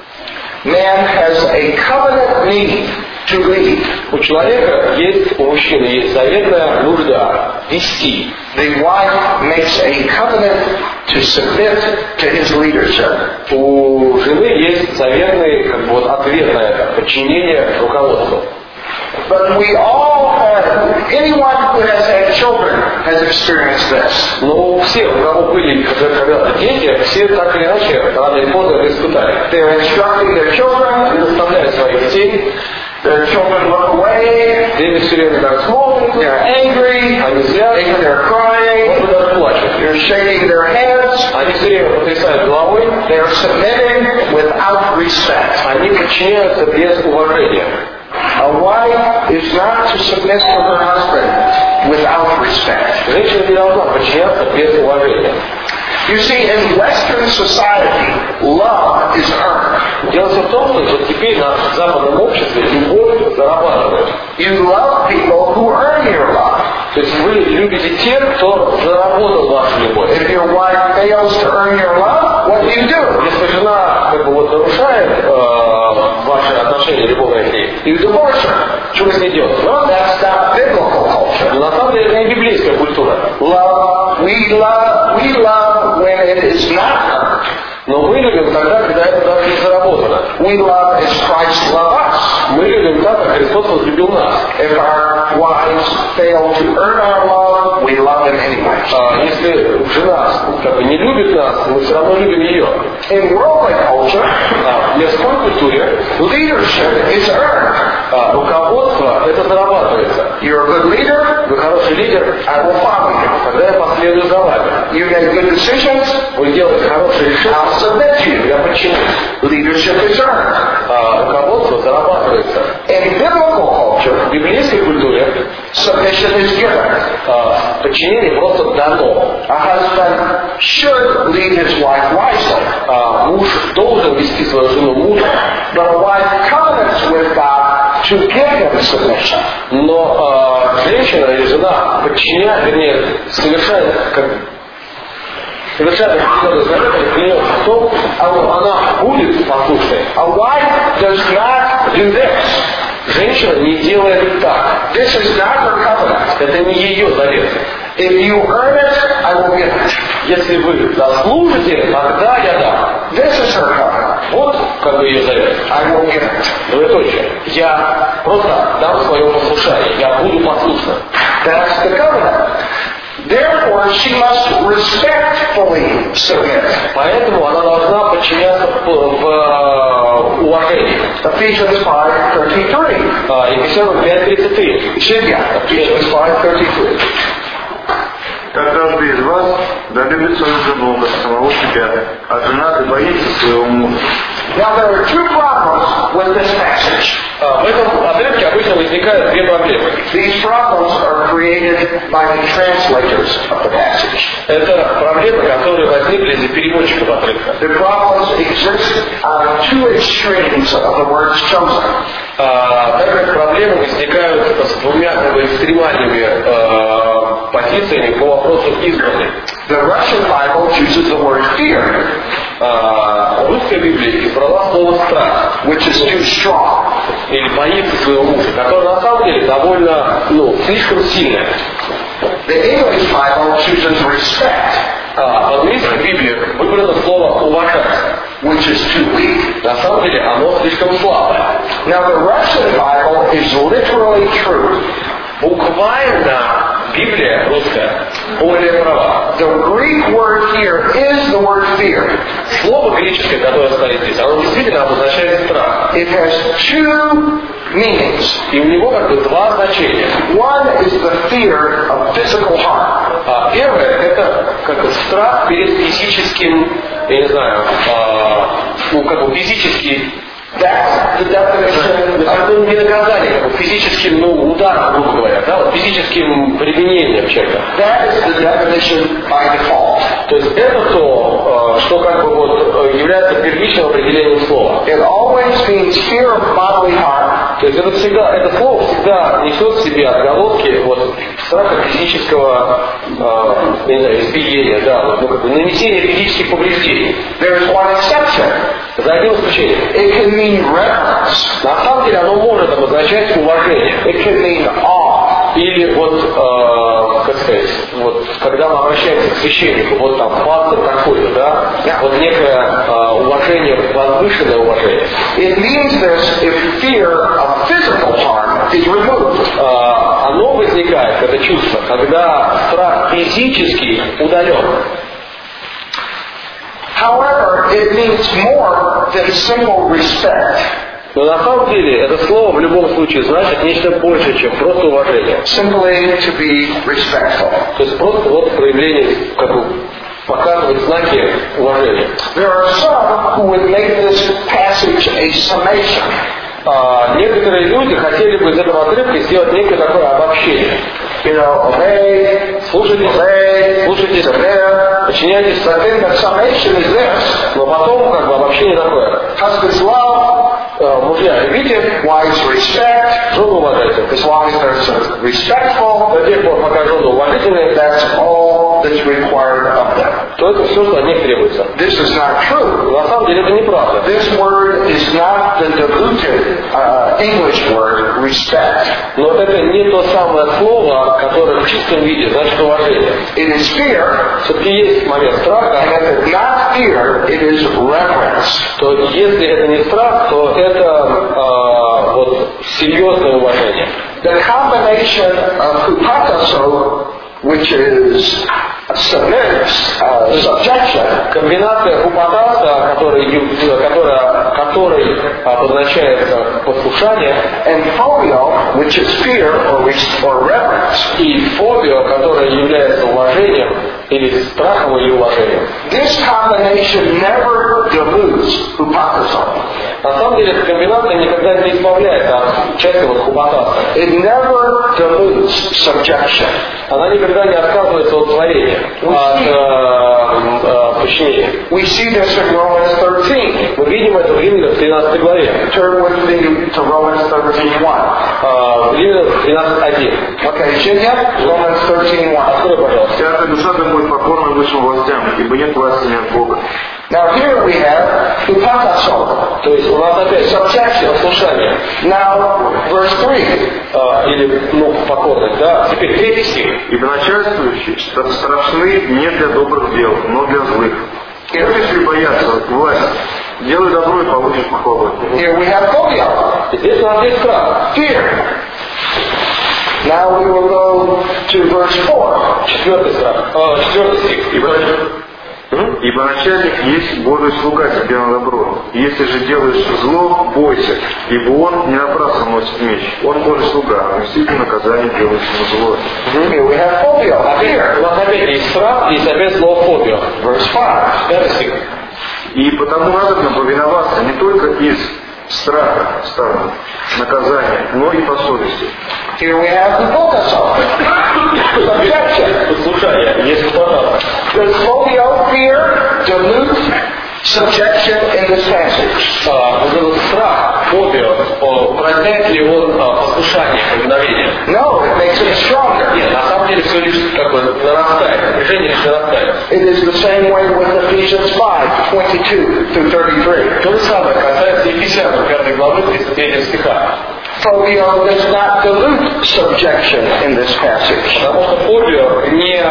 Man has a covenant need to lead.
У человека есть, у мужчины есть заветная нужда вести.
The wife makes a covenant to submit to his leadership.
У жены есть заветный ответ на это, подчинение руководству.
But we all have, anyone who has had children has experienced this.
Но у всех, у кого были когда-то дети, все так или иначе, рано или поздно это испытали.
They're instructing their children.
Они заставляют своих детей.
Their children look away.
Дети все время так смотрят.
They're angry.
Они злятся.
They're crying.
Может, даже плачут.
They're shaking their heads.
Они все время потрясают головой.
They're submitting without respect.
Они подчиняются без уважения.
A wife is not to submit to her husband without respect.
Женщина не должна подчиняться без уважения.
You see, in Western society, love is earned.
Дело все в том, что вот теперь в западном обществе любовь зарабатывает.
You love people who earn your love.
То есть вы любите тех, кто заработал вашу любовь.
If your wife fails to earn your love, what do you do?
Если жена нарушает ваши отношения любовные к ней,
You divorce her.
что вы с ней делаете?
Well, that's not biblical culture.
Но на самом деле это не библейская культура.
We love when it is not earned.
Но мы любим тогда, когда это даже не заработано.
We love as Christ loved us.
Мы любим так, как Христос возлюбил нас.
If our wives fail to earn our love, we love them anyway.
Если жена не любит нас, мы все равно любим ее.
In worldly culture,
В мирской культуре
leadership is earned.
руководство это зарабатывается.
You're a good leader,
Вы хороший лидер,
I will follow you.
тогда я последую за вами.
You make good decisions,
Вы делаете хорошие решения,
I'll submit to you.
я подчинюсь.
Leadership is earned.
Руководство зарабатывается.
In biblical culture,
В библейской культуре
submission is given.
подчинение просто дано.
A husband should lead his wife wisely.
Муж должен вести свою жену мудро.
But a wife covenants with God to give him submission.
Но женщина или жена подчиняет, вернее, совершает определенный завет, клянется в том, она будет послушной.
A wife does not do this.
Женщина не делает так.
This is not her covenant.
Это не ее завет.
If you earn it, I will give it.
Если вы заслужите, тогда я дам.
This is her covenant.
Вот как бы ее завет.
I will give it.
Двоеточие. Я просто дам свое послушание. Я буду послушным.
That's the covenant. Therefore, she must respectfully submit.
Поэтому она должна подчиняться в уважении.
Ephesians 5:33.
Ефесянам 5:33.
Ephesians 5:33.
Как каждый из вас да любит свою жену, как самого себя, а жена да боится своего мужа.
Now there are two problems with this passage.
В этом отрывке обычно возникают две проблемы.
These problems are created by the translators of the passage.
Это проблемы, которые возникли из-за переводчиков отрывка.
The problems exist on two extremes of the words chosen.
Так как проблемы возникают с двумя экстремальными позициями по вопросу избранных.
The Russian Bible chooses the word fear,
Русская Библия избрала слово страх,
which is too strong.
или боится своего мужа, которое на самом деле довольно, слишком сильное.
The English Bible chooses respect,
В английской Библии выбрано слово уважать.
which is too weak.
На самом деле оно слишком слабое.
Now the Russian Bible is literally true.
Буквально Библия русская более права.
The Greek word here is the word fear.
Слово греческое, которое стоит здесь, оно действительно обозначает страх.
It has two meanings.
И у него как бы два значения.
One is the fear of physical harm.
Первое — это как бы страх перед физическим, я не знаю, как бы физический.
That's the definition.
Это не наказание, как бы физическим, ударом, грубо говоря, вот физическим применением человека.
That is the definition by default.
То есть это то, что как бы является первичным определением слова.
It always means fear of bodily harm.
То есть это слово всегда несет в себе отголоски страха физического избиения, нанесения физических повреждений.
There is one exception.
За одним исключением.
It can mean reverence.
На самом деле оно может обозначать уважение.
It can mean awe.
Или как сказать, когда мы обращаемся к священнику, там пастор такой-то, да? Некое уважение, возвышенное уважение.
It means this if fear of physical harm is removed.
Оно возникает, это чувство, когда страх физический удален.
However, it means more than simple respect.
Но на самом деле это слово в любом случае значит нечто больше, чем просто уважение.
Simply to be respectful.
То есть просто проявление, показывать знаки уважения.
There are some who would make this passage a summation.
Некоторые люди хотели бы из этого отрывка сделать некое такое обобщение.
Obey,
слушайте, подчиняйтесь.
But then the summation is this.
Но потом обобщение такое.
Husbands love,
мужья любите,
wives respect,
жену уважайте.
As long as they're respectful,
до тех пор, пока жены уважительные,
that's all that's required of them.
То это все, что от них требуется.
This is not true.
На самом деле это неправда.
This word is not the diluted English word respect.
Но это не то самое слово, которое в чистом виде значит уважение.
It is fear.
Все-таки есть момент страха.
And if it's not fear, it is reverence.
То если это не страх, то это серьезное уважение.
The combination of hupatasso, which is subjection,
комбинация хупатаса, которой обозначается послушание,
and phobia, which is fear or reverence,
и фобия, которая является уважением Или страхом, или уважением.
This combination never dilutes hupotasso.
На самом деле, эта комбинация никогда не избавляется от части вот хупотаса.
It never dilutes subjection.
Она никогда не отказывается от творения, от подчинения.
We see this in Romans 13.
Мы видим это в Римлянам 13 главе.
Turn with me to Romans 13:1.
В Римлянам 13:1.
Okay, Shinya? Romans 13:1.
Открой, пожалуйста.
Всякая душа да будет покорна высшим властям, ибо нет власти не от Бога.
Now here we have hupotasso.
То есть у нас опять послушание.
Now, verse 3.
Или, покорность, да. Теперь 3 стих.
Ибо начальствующие страшны не для добрых дел, но для злых. Если боятся власти, делай добро и получишь похвалу.
Here we have phobia.
Здесь у нас есть страх.
Fear. Now we will go to verse 4.
4 стих.
Ибо начальник есть Божий слуга тебе на добро. Если же делаешь зло, бойся, ибо он не напрасно носит меч. Он Божий слуга, а мститель наказание делающему зло.
Here we have phobia. Fear.
У нас опять есть страх, есть опять слово фобия.
Verse 5.
5 стих.
И потому надо повиноваться не только из страха, наказания, но и по совести.
Here we have hupotasso. Subjection.
Послушание. Есть хупотас.
Does phobia, fear, dilute subjection in this passage?
Вот этот страх, фобия, упраздняет ли он послушание, повиновение?
No, it makes it stronger.
Нет, на самом деле все лишь как бы нарастает, напряжение лишь нарастает.
It is the same way with Ephesians 5:22 through 33.
То же самое касается Ефесянам 5 главы 33 стиха.
Phobia does not dilute subjection in this passage.
Потому что фобия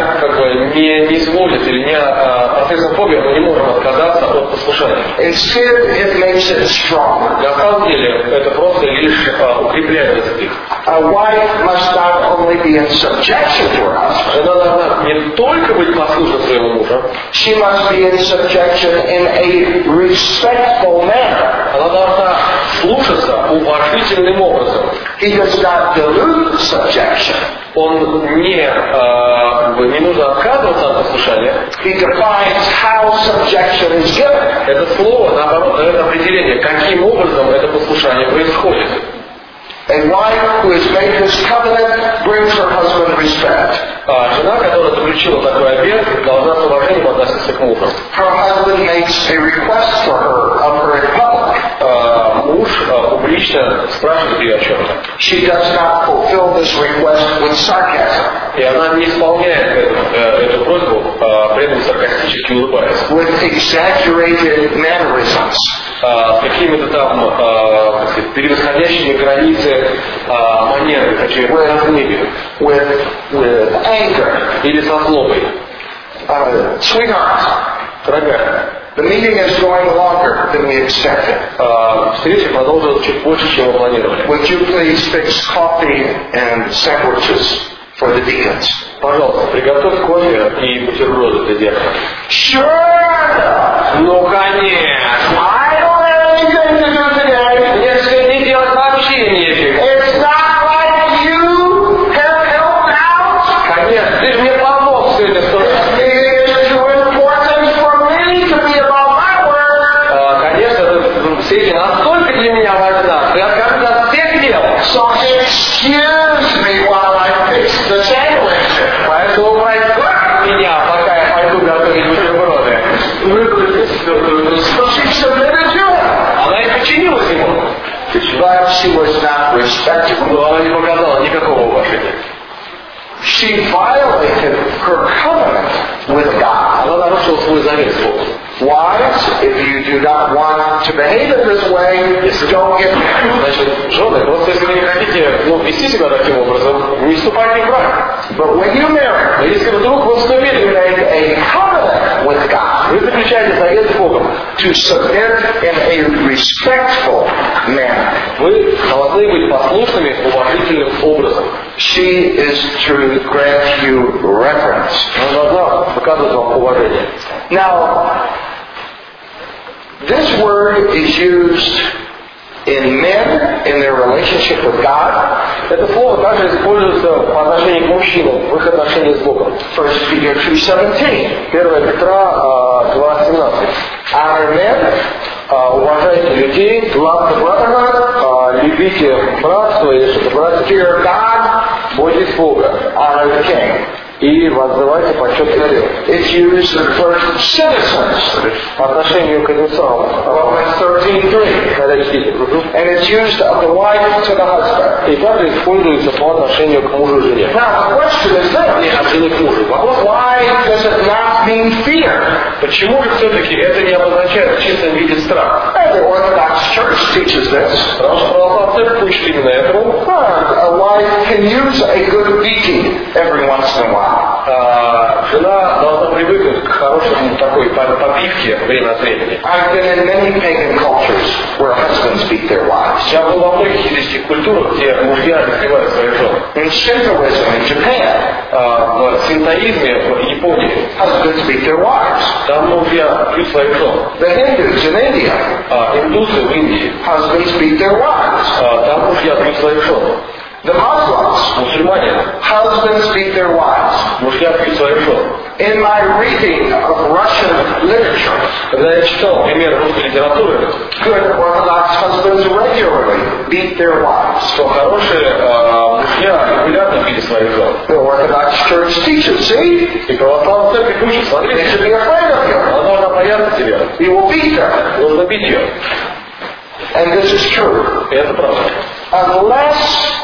не изволит или процессом фобии мы не можем отказаться от послушания.
Instead, it makes it stronger.
На самом деле это просто лишь укрепляет этот стих.
A wife must not only be in subjection to her husband,
Она должна не только быть послушна своему мужу,
she must be in subjection in a respectful manner.
она должна слушаться уважительным образом.
He does not dilute subjection.
Он не нужно отказываться от послушания.
He defines how subjection is given.
Это слово, наоборот, дает определение, каким образом это послушание происходит.
A wife who has made this covenant brings her husband respect.
Жена, которая заключила такой обет, должна с уважением относиться к мужу.
Her husband makes a request for her of her in public.
Муж публично спрашивает ее о чем-то.
She does not fulfill this request with sarcasm,
И она не исполняет эту просьбу, при этом саркастически улыбаясь.
with exaggerated mannerisms.
С какими-то там превосходящими границы манеры,
with anger.
или со злобой.
Sweetheart,
Дорогая,
the meeting is going longer than we expected.
встреча продолжилась чуть больше, чем мы планировали.
Would you please fix coffee and sandwiches for the deacons?
Пожалуйста, приготовь кофе и бутерброды для диакона.
Sure!
Ну, конечно!
I don't have anything to do today.
Мне сегодня делать вообще нечего.
It's not like you have helped out.
Конечно, ты же мне помог сегодня в тот раз.
It is too important for me to be about my work.
Конечно, эта встреча настолько для меня важна, что я каждый раз всех делал.
So excuse me while I fix the sandwich.
Поэтому прости меня, пока я пойду готовить бутерброды.
So she submitted to him.
Она и подчинилась ему.
But she was not respectful.
Но она не показала никакого уважения.
She violated her covenant with God.
Она нарушила свой завет с Богом.
Wives, if you do not want to behave in this way, don't get married.
Значит, жены, просто если вы не хотите вести себя таким образом, не вступайте в брак.
But when you marry,
Но если вдруг вы
you
вступили,
make a covenant with God
вы заключаете завет с Богом.
to submit in a respectful manner.
Вы должны быть послушными уважительным образом.
She is to grant you reverence.
Она должна показывать вам уважение.
Now, this word is used in men, in their relationship with God.
Это слово также используется по отношению к мужчинам в их отношении с Богом.
1 Peter 2:17.
1 Петра 2:17.
Honor men,
Уважайте людей,
love the brotherhood,
любите братство, или что-то братья,
fear God,
бойтесь Бога
honor the king.
и воздавайте почет царю.
It's used for citizens.
По отношению к этим самым.
Romans 13:3.
Когда чтите.
And it's used of the wife to the husband.
И также используется по отношению к мужу и жене.
Now the question is this.
От жены к мужу. Вопрос,
Why does it not mean fear?
почему же все-таки это не обозначает в чистом виде страх?
The Orthodox Church teaches this.
Потому что православная церковь учит именно этому.
A wife can use a good beating every once in a while.
Жена должна привыкнуть к хорошему такой побивке время от времени.
I've been in many pagan cultures where husbands beat their wives.
Я был во многих языческих культурах, где мужья избивают своих жен.
In Shintoism in Japan,
В синтоизме в Японии
husbands beat their wives.
там мужья бьют своих жен.
The Hindus in India,
Индусы в Индии
husbands beat their wives.
там мужья бьют своих жен.
The Muslims,
Мусульмане
husbands beat their wives.
мужья бьют своих жен.
In my reading of Russian literature,
Когда я читал пример русской литературы,
good Orthodox husbands regularly beat their wives.
что хорошие мужья регулярно били своих жен.
The Orthodox Church teaches, see?
И православная церковь учит,
They
смотрите,
should be afraid of you.
она должна бояться тебя.
You will beat them.
Нужно бить ее.
And this is true.
И это правда.
Unless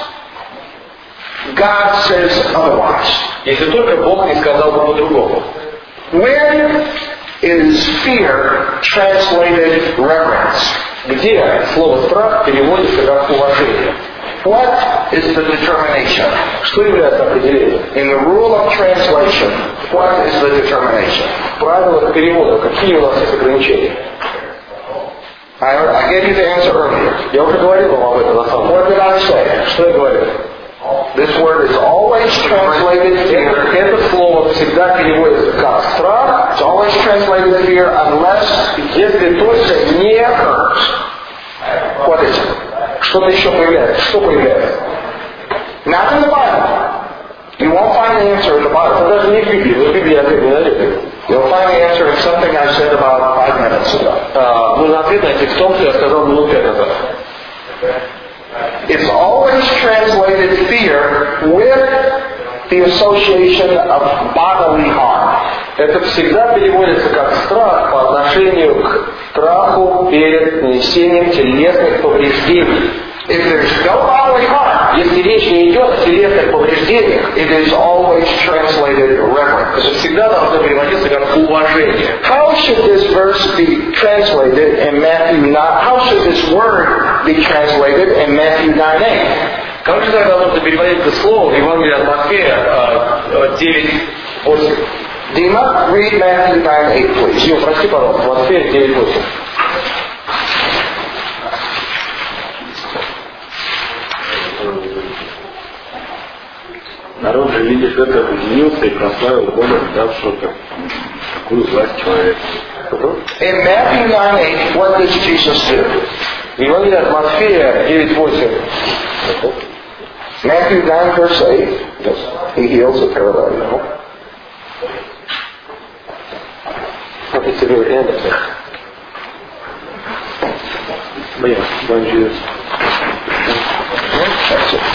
God says otherwise.
Если только Бог не сказал бы по-другому.
When is fear translated reverence?
Где слово страх переводится как уважение?
What is the determination?
Что является определением?
In the rule of translation, what is the determination?
В правилах перевода какие у нас есть ограничения?
I gave you the answer earlier.
Я уже говорил вам об этом на самом деле.
What did I say?
Что я говорил?
This word is always translated fear.
Это слово всегда переводится как страх,
It's always translated fear unless
если только не
what is it?
что-то еще появляется. Что появляется?
Not in the Bible. You won't find the answer in the Bible.
Это даже не в Библии. В Библии ответ не найдете.
You'll find the answer in something I said about 5 minutes ago.
Нужно ответ найти в том, что я сказал минут 5 назад.
It's always translated fear with the association of bodily harm.
Это всегда переводится как страх по отношению к страху перед нанесением телесных повреждений.
If there's no bodily harm,
Если речь не идет о телесных повреждениях,
it is always translated reverence.
это всегда должно переводиться как уважение.
How should this verse be translated in Matthew 9? How should this word be translated in Matthew 9:8?
Как же тогда нужно переводить это слово в Евангелии от Матфея 9:8?
Dima, read Matthew 9:8, please.
Дима, прости, пожалуйста, Матфея 9:8.
Народ же, видишь, это объединился и прославил Бога, давшего такую власть человеку.
In Matthew 9:8, what does Jesus do?
В Евангелии от Матфея 9:8.
Matthew 9, verse 8. Yes. He heals a paralytic. No.
It's the very end of it.
But yeah, when Jesus.
That's it.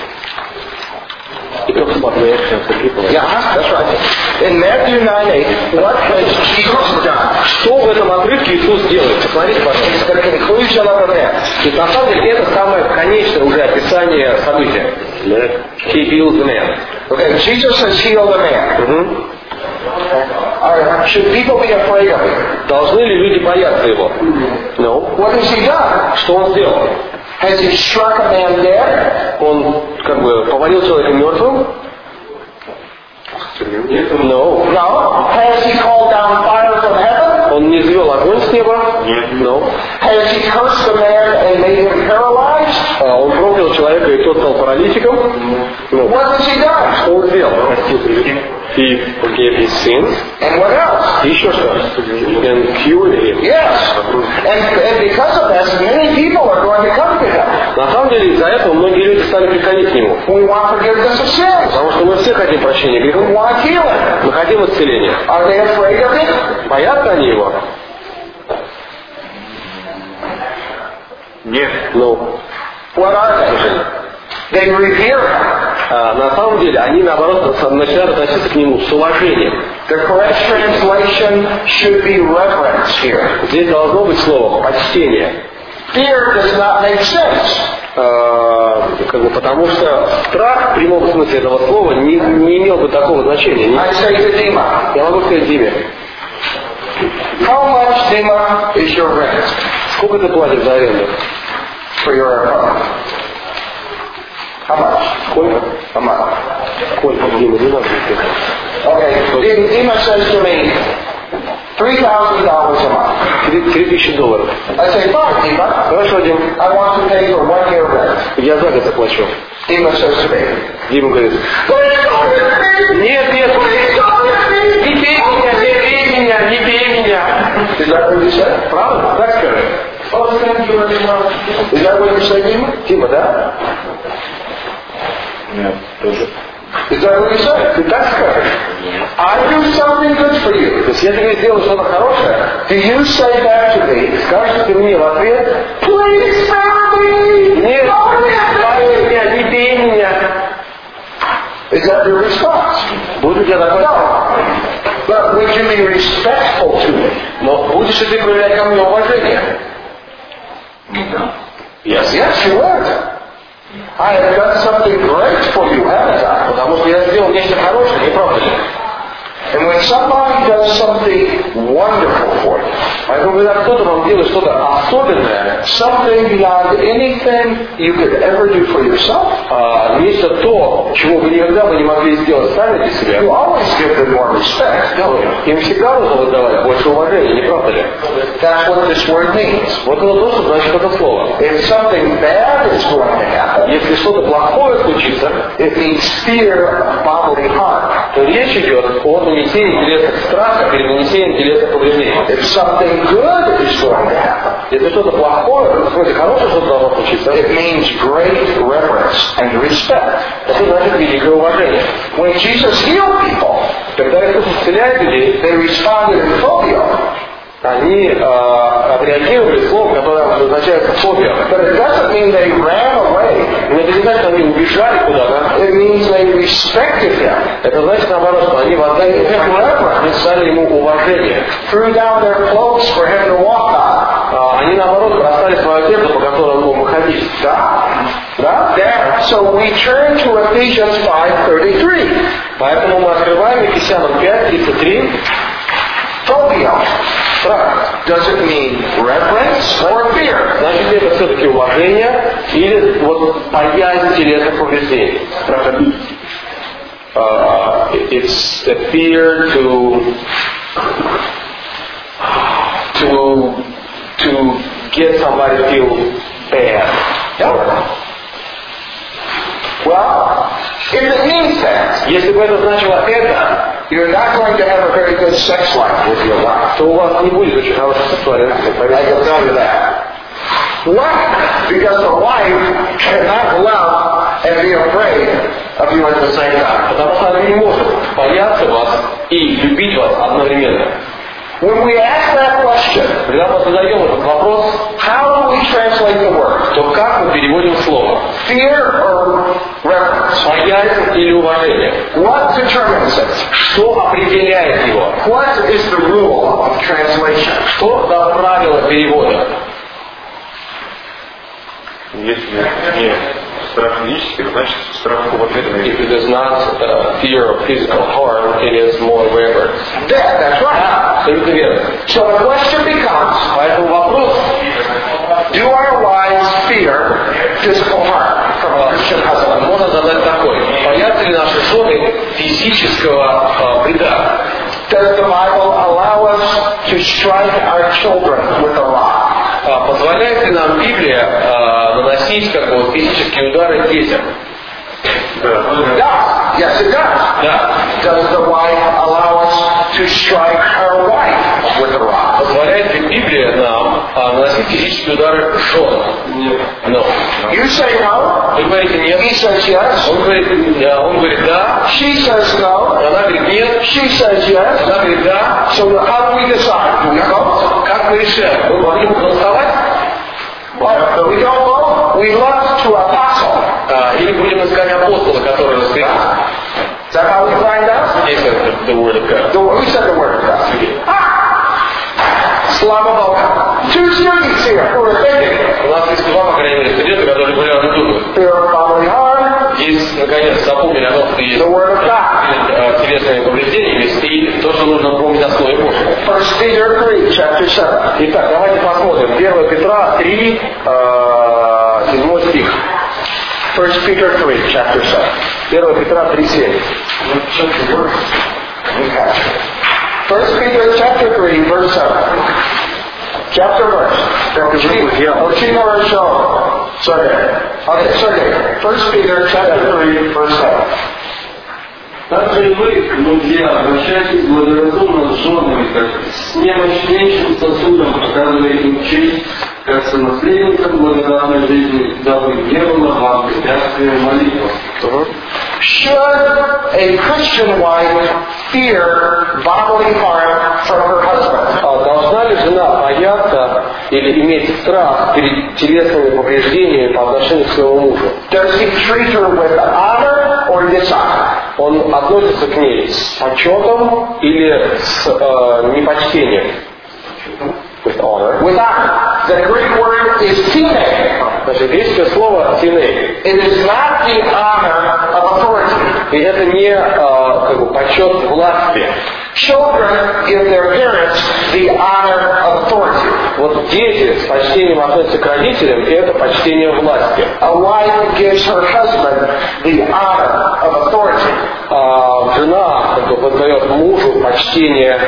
He talks about the actions of people.
Yeah, that's right. In Matthew 9:8, what has Jesus done?
Что в этом отрывке Иисус делает? Посмотрите, пожалуйста.
It's the conclusion of event.
То есть, на самом деле, это самое конечное уже описание события. He heals the man.
Okay, Jesus has healed a man. Should people be afraid of him?
Должны ли люди бояться его? No.
What has he done?
Что он сделал?
Has he struck a man dead?
Он как бы повалил человека мертвым? No.
No. Has he called down fire from heaven?
Он не извел огонь с неба?
Нет.
No.
Has he cursed a man and made him paralyzed?
Он проклял человека, и тот стал паралитиком.
What has he done?
Что он сделал? He forgave his sins.
And what else?
И еще что? And cured him.
Yes. And because of that, many people are going to come to him.
На самом деле, из-за этого многие люди стали приходить к нему.
We want forgiveness of sins.
Потому что мы все хотим прощения
We
грехов.
want healing.
Мы хотим исцеления.
Are they afraid of it?
Боятся они его?
Нет.
Ну,
What are they? They revere him.
на самом деле, они наоборот начинают относиться к нему с уважением.
The correct translation should be reverence here.
Здесь должно быть слово почтение.
Fear does not make sense.
Потому что страх в прямом смысле этого слова не имел бы такого значения.
I say to Dima,
Я могу сказать Диме,
how much, Dima, is your rent
сколько ты платишь за аренду?
for your apartment? How much?
Сколько?
A month.
Сколько, Дима, не надо
Okay, Dima says to me, $3,000 a month.
$3000.
I say, fine, Dima.
Хорошо, Дим,
I want to pay for 1 year rent.
я за год заплачу.
Dima says to me,
Дима говорит, нет, не бей меня, не бей меня.
is that what you said?
Правда? Так скажи.
Oh, thank you very much. Is that what you said, Dima?
Дима, да?
Нет, тоже.
Is that what you said?
Ты так скажешь?
I do something good for you.
То есть я тебе сделаю что-то хорошее,
Do you say back to me,
скажешь ты мне в ответ,
please spare me?
нет, не бей меня.
Is that your response?
Будет у тебя такой?
No. But would you be respectful to me?
Но будешь ли ты проявлять ко мне уважение?
Yes, you would. I have done something great for you, haven't I?
Потому что я сделал нечто хорошее, не правда ли?
And when somebody does something wonderful for you,
Поэтому, когда кто-то вам делает что-то особенное,
something beyond anything you could ever do for yourself,
нечто то, чего вы никогда бы не могли сделать сами для себя,
you always give them more respect, don't you?
им всегда нужно выдавать больше уважения, не правда ли?
That's what this word means.
Вот это то, что значит это слово.
If something bad is going to happen,
Если что-то плохое случится,
it means fear of bodily harm.
то речь идет о нанесении телесных страха или нанесении телесных повреждений.
If something good is going to happen,
Если что-то плохое, вроде хорошее что-то должно случиться,
it means great reverence and respect.
это значит великое уважение.
When Jesus healed people,
Когда Иисус исцеляет людей,
they responded in phobia.
они отреагировали словом, которое означает фобия.
But it doesn't mean they ran away.
Но это не значит, что они убежали куда-то.
It means they respected him.
Это значит, наоборот, что они воздали ему стали ему уважение.
Threw down their cloaks for him to walk on.
Они, наоборот, бросали свою одежду, по которой он мог ходить.
Да? There. So we turn to Ephesians 5:33.
Поэтому мы открываем Ефесянам 5:33.
Phobia.
Страх.
Does it mean reverence or fear?
Значит, это все-таки уважение или вот боязнь телесных повреждений. It's a fear to get somebody to feel bad.
Yeah. Well, if it means that,
Если бы это значило это,
you're not going to have a very good sex life with your wife.
то у вас не будет очень хорошей сексуальной жизни.
I can tell you that. Why? Because the wife cannot love and be afraid of you at the same time.
Потому что она не может бояться вас и любить вас одновременно.
When we ask that question,
Когда мы задаем этот вопрос,
how do we translate the word?
то как мы переводим слово?
Fear or reverence?
Боязнь или уважение?
What determines it?
Что определяет его?
What is the rule of translation?
Что за правило перевода?
Если не страх физический, значит страх уважения.
If it is not fear of physical harm, it is more reverence.
That's right.
Абсолютно верно.
So the question becomes,
Поэтому вопрос,
do our wives fear physical harm from a Christian husband?
можно задать такой. Боятся ли наши жены физического вреда?
Does the Bible allow us to strike our children with a rod?
Позволяет ли нам Библия наносить как бы физические удары детям.
Yeah. Yes, it does.
Да.
Does the wife allow us to strike her wife with a rod?
Позволяет ли Библия нам наносить физические удары женам?
Нет.
No.
You say no.
Вы говорите нет.
He says yes.
Он говорит да.
She says no.
Она говорит нет.
She says yes.
Она говорит да.
So how do we decide? Do we vote?
Как мы решаем? Мы можем голосовать?
Well, we don't vote. We look to apostle.
Или будем искать апостола, который раскрыл?
Is that how we find out?
Yes, the word of God.
Who said the word of God? Slava Boga. Two students here who are thinking.
У нас есть два, по крайней мере, студента, которые регулярно думают.
Fear of following hard.
Есть, наконец, запомнили о том, что есть
The word of God.
телесными повреждениями, и то, что нужно помнить о Слове Божьем.
1 Peter 3, chapter 7.
Итак, давайте посмотрим. 1 Петра 3, 7 стих.
1 Peter 3, chapter 7.
1 Петра 3:7.
Okay. 1 Peter chapter 3, verse 7. Chapter verse. Учимо решено. Okay, sorry. 1 Peter chapter 3, verse 7.
Также и вы, друзья, обращайтесь благоразумно с женами, как с немощнейшим сосудом, оказывая им честь, как сонаследникам благодатной жизни, дабы не было вам препятствия молитва.
Should a Christian wife fear bodily harm from her husband?
Должна ли жена бояться или иметь страх перед телесными повреждениями по отношению к своему мужу?
Does he treat her with honor or dishonor?
Он относится к ней с почетом или с непочтением? With honor.
With honor. The Greek word is tine.
Значит, греческое слово «тиней».
It is not the honor of authority.
И это не как бы, почет власти.
Children give their parents the honor of authority.
Вот дети с почтением относятся к родителям, и это почтение власти.
A wife gives her husband the honor of authority.
Жена как бы, подает мужу почтение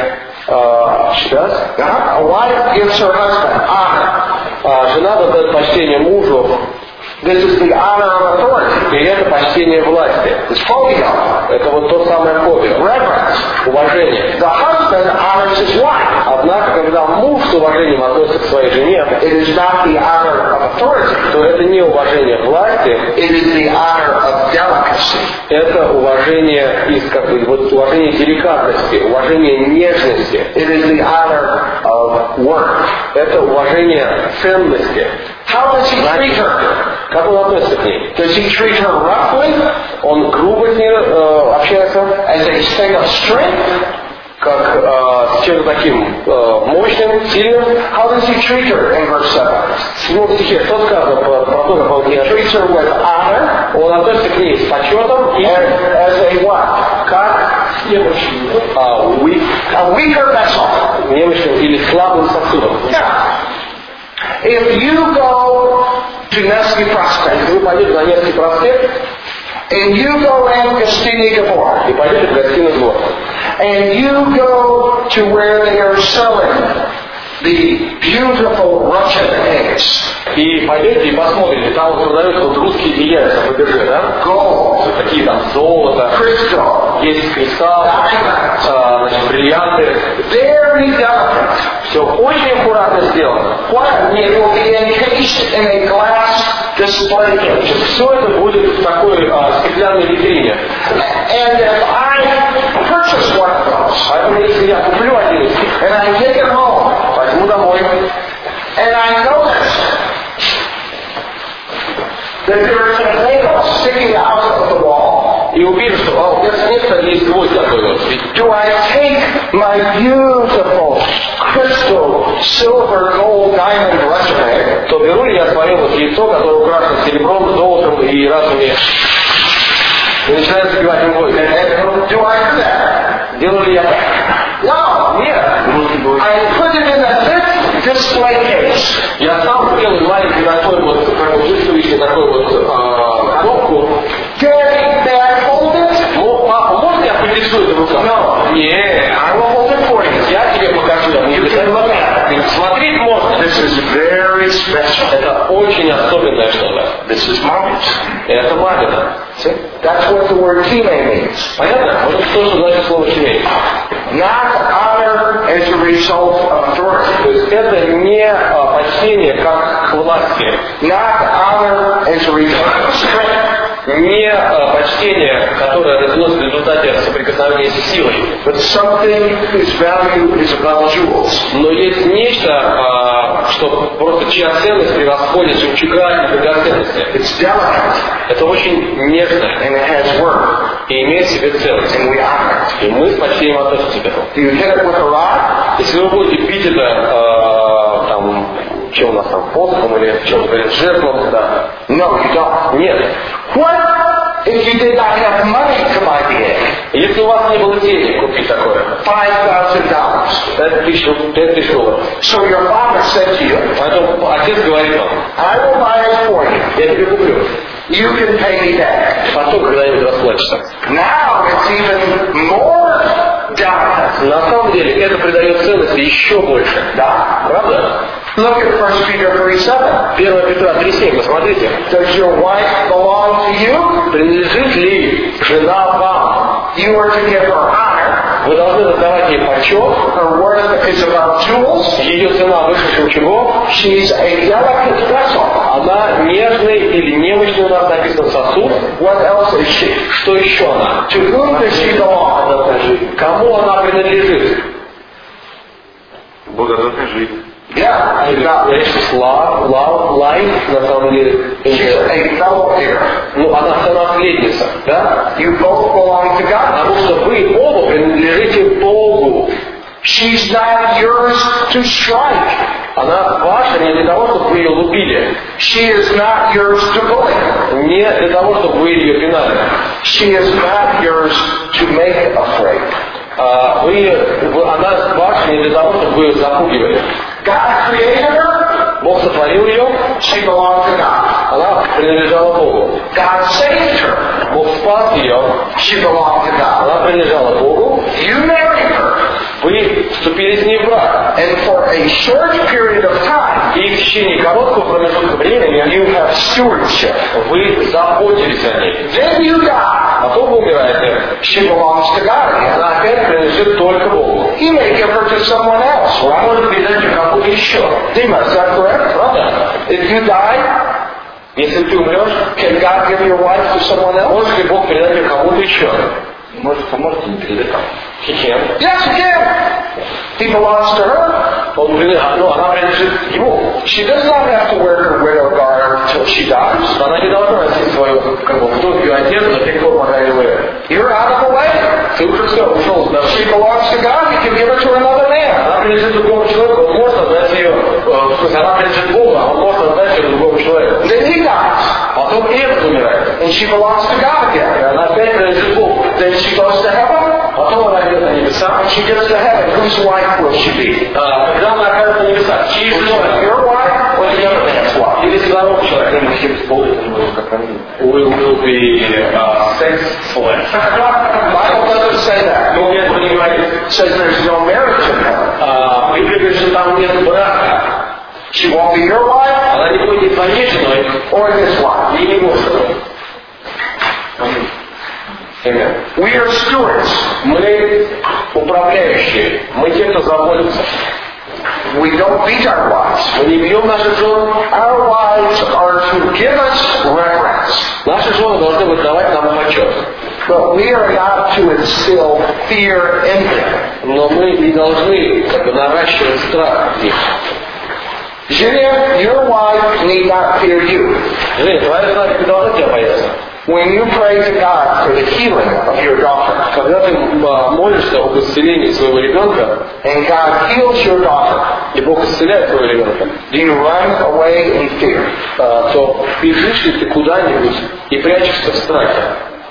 A wife gives her husband honor.
Жена дает почтение мужу.
This is the honor of authority.
И это почтение власти.
It's phobia.
Это вот то самое фобия.
Reverence.
Уважение.
The husband honors his wife.
Однако, когда муж с уважением относится к своей жене,
It is not the honor of authority.
то это не уважение власти,
It is the honor of delicacy.
это уважение из как бы вот уважение деликатности, уважение нежности.
It is the honor of worth.
Это уважение ценности.
How does he treat her?
Как он относится к ней?
Does he treat her roughly?
Он грубо с ней общается,
As a thing of strength?
как с чем-то таким мощным, сильным.
How does he treat her in verse 7?
В 7 стихе что сказано про то, как он к ней
He treats her with honor
Он относится к ней с почетом и
as a what?
как немощным,
A weaker vessel.
немощным или слабым сосудом.
Yeah. If you go to Nevsky Prospect,
Если вы пойдете на Невский проспект
and you go in Gostiny Dvor,
и пойдете в гостиный двор,
and you go to where they are selling the beautiful Russian eggs,
и пойдете и посмотрите, там вот продаются вот русские яйца в БГЖ, да?
gold,
Такие там золото,
crystal,
есть кристалл, значит, бриллианты.
very delicate.
Все очень аккуратно сделано.
What? It will be encased in a glass display case.
Все это будет в такой стеклянной витрине.
And if I purchase one of those,
Поэтому если я куплю один из них,
and I take it home,
возьму домой,
and I notice that there is a nail sticking out of the wall,
и увижу, что где-то место есть гвоздь такой вот.
do I take my beautiful crystal, silver, gold, diamond Russian egg,
То беру ли я свое вот яйцо, которое украшено серебром, золотом и разными, и начинаю забивать им гвозди.
do I do that?
Делаю ли я так?
No.
Нет.
I put it in a thick display case.
Я сам сделаю маленький такой вот, как бы выставочный такой вот коробку.
Daddy, may I hold it?
Папа, можно я подержу это в руках?
No.
Не,
I will hold it for you.
я тебе покажу. Смотреть можно.
This is very very special.
Это очень особенное что-то.
This is mommy's.
Это мамина.
See? That's what the word kime means.
Понятно? Вот что значит слово «химей».
Not honor as a result of authority.
То есть это не почтение как к власти.
Not honor as a result of strength.
Не почтение, которое родилось в результате соприкосновения с силой.
But something whose value is above jewels.
Но есть нечто, что просто чья ценность превосходит жемчуга и драгоценности.
It's delicate.
Это очень нежно
And it has worth.
и имеет в себе ценность.
And we honor it.
И мы с почтением относимся к этому.
Do you hit it with a rod?
Если вы будете пить это, чем у нас там, посохом или чем говорят, жертвом, да.
No, you don't.
Нет.
What if you did not have money to buy the egg?
Если у вас не было денег купить такое,
$5,000.
$5,000.
So your father said to you,
Поэтому отец говорит вам,
I will buy it for you.
я тебе куплю.
You can pay me back.
Потом когда-нибудь расплачешься.
Now it's even more delicate.
На самом деле это придает ценности еще больше.
Да.
Правда?
Look at 1 Peter 3:7.
1 Петра 3:7, посмотрите.
Does your wife belong to you?
Принадлежит ли жена вам?
You are to give her honor.
Вы должны отдавать ей почет.
Her worth is above jewels.
Ее цена выше жемчугов.
She's a delicate vessel.
Она нежный или немощный, у нас написано сосуд.
What else is she?
Что еще она?
To whom does she belong?
Кому она принадлежит?
Благодатной жизни.
Yeah,
life, на самом деле.
she's a fellow heir.
Ну, она сонаследница, да?
You both belong to God.
Потому что вы оба принадлежите Богу.
She's not yours to strike.
Она ваша не для того, чтобы вы ее лупили.
She is not yours to bully.
Не для того, чтобы вы ее пинали.
She is not yours to make afraid.
Она ваша не для того, чтобы вы ее запугивали.
God created her.
Бог сотворил ее.
She belonged to God.
Она принадлежала Богу.
God saved her.
Бог спас ее.
She belonged to God.
Она принадлежала Богу.
You married her.
Вы вступили с ней в брак.
And for a short period of time,
И в течение короткого промежутка времени
you have stewardship.
вы заботились о ней.
Then you die.
Потом вы умираете.
She belongs to God again.
Она опять принадлежит только Богу.
He may give her to someone else,
Он
right?
может передать ее кому-то еще.
Dima, is that correct?
Правда?
If you die,
Если ты умрешь,
can God give your wife to someone else?
может ли Бог передать ее кому-то еще?
Может не передать.
He can.
Yes, he can. He belongs to her.
Она принадлежит ему.
She does not have to wear her widow garb until she dies.
Она не должна носить свою вдовью одежду до тех пор, пока не умрет.
You're out of the way.
Ты уже все, ушел с дороги.
She belongs to God. He can give her to another man.
Она принадлежит другому человеку, он может отдать ее, она принадлежит Богу, а он может отдать ее другому человеку.
Then he dies.
Потом и этот умирает.
And she belongs to God
И
again.
она опять принадлежит Богу.
Then she goes to heaven.
Потом она идет на небеса.
When she gets to heaven, whose wife will she be?
Когда она окажется на небесах, чьей женой?
Your wife or the other man's wife?
Или здорового человека? Will be sex-less.
Bible doesn't say that.
Но нет, не говорит.
It says there's no marriage in heaven.
Мы говорим, что там нет брака.
She won't be your wife
Она не будет ни твоей женой,
or his wife.
ни его женой. Amen.
We are stewards.
Мы управляющие. Мы те, кто заботится.
We don't beat our wives.
Мы не бьем наших жен.
Our wives are to give us reverence.
Наши жены должны выдавать нам почет.
But we are not to instill fear in them.
Но мы не должны наращивать страх в них.
Julia, your wife need not fear you.
Жень, твоя жена не должна тебя бояться.
When you pray to God for the healing of your daughter,
Когда ты молишься об исцелении своего ребенка,
and God heals your daughter,
и Бог исцеляет твоего ребенка,
do you run away in fear?
то бежишь ли ты куда-нибудь и прячешься в страхе?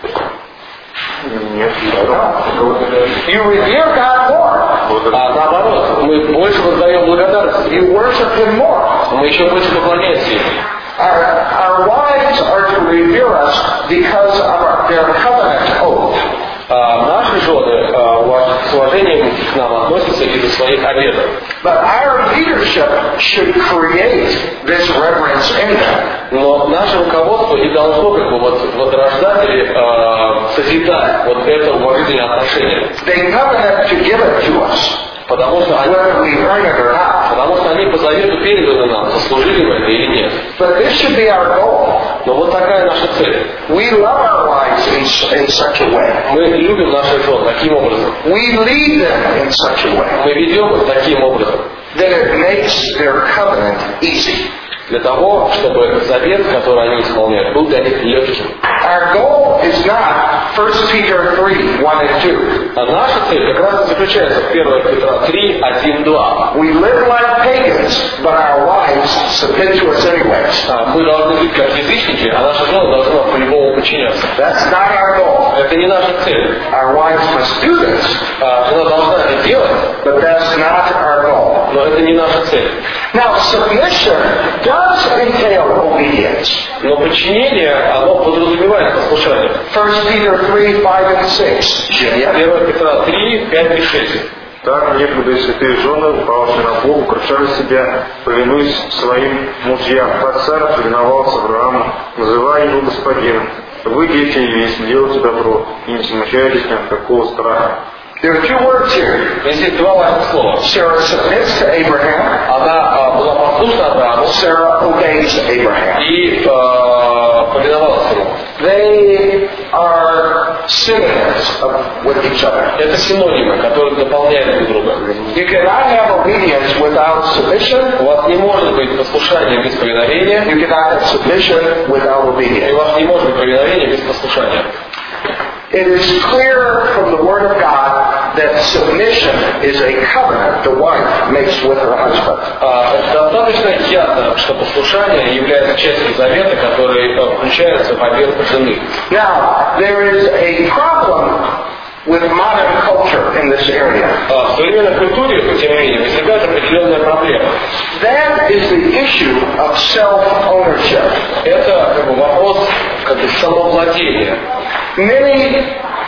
Нет,
You revere God more.
А наоборот, мы больше воздаем благодарность.
You worship Him more.
Мы еще больше поклоняемся Ему.
Our wives are to revere us because of their covenant oath.
Наши жены с уважением нам относится из-за своих обетов.
But our leadership should create this reverence in them.
Но наше руководство не должно возрождать или созидать это уважительное отношение.
They covenant to give it to us,
Потому что
whether we earn it or not.
они по завету переданы нам, заслужили мы это или нет.
But this should be our goal.
Но вот такая наша цель.
We love our wives in such a way.
Мы любим наших жен таким образом.
We lead them in such a way
Мы ведем их таким образом.
that it makes their covenant easy.
Для того, чтобы завет, который они исполняют, был для них легким.
Our goal is not 1 Peter 3, 1 and 2.
А наша цель как раз заключается в 1 Петра 3, 1, 2.
We live like pagans, but our wives submit to us anyways.
Мы должны жить как язычники, а наша жена должна по-любому подчиняться.
That's not our goal.
Это не наша цель.
Our wives must do this,
Жена должна это делать,
but that's not our goal.
но это не наша цель.
Now, submission does entail obedience.
Но подчинение, оно подразумевает послушание.
1 Peter 3, 5 and 6.
1 Петра 3, 5 и 6.
Так некогда святые жены, упавшие на Бога, украшали себя, повинуясь своим мужьям. Так царь повиновался Аврааму, называя его господином. Вы, дети невест, делайте добро и не смущайтесь ни от какого страха.
There are two words here.
Здесь два важных слова.
Sarah submits to Abraham.
Она была послушна Аврааму
Sarah obeys Abraham.
и повиновалась ему.
They are synonyms with each other.
Это синонимы, которые дополняют друг друга.
You cannot have obedience without submission.
У вас не может быть послушания без повиновения,
You cannot have submission without
и у
obedience.
вас не может быть повиновения без послушания.
It is clear from the Word of God that submission is a covenant the wife makes with her husband.
Достаточно ясно, что послушание является частью завета, который включается в обет жены.
Now, there is a problem with modern culture in this area.
В современной культуре, тем не менее, возникает определенная проблема.
That is the issue of self-ownership.
Это вопрос самовладения.
Many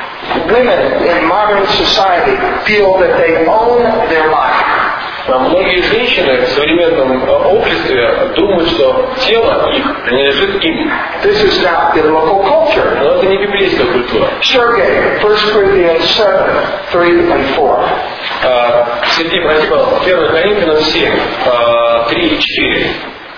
women in modern society feel that they own their body.
Многие женщины в современном обществе думают, что тело их принадлежит им.
This is not biblical culture.
Но это не библейская культура.
Sergei, 1 Corinthians 7, 3 and 4.
Сергей прочитал 1 Коринфянам 7, 3 и 4.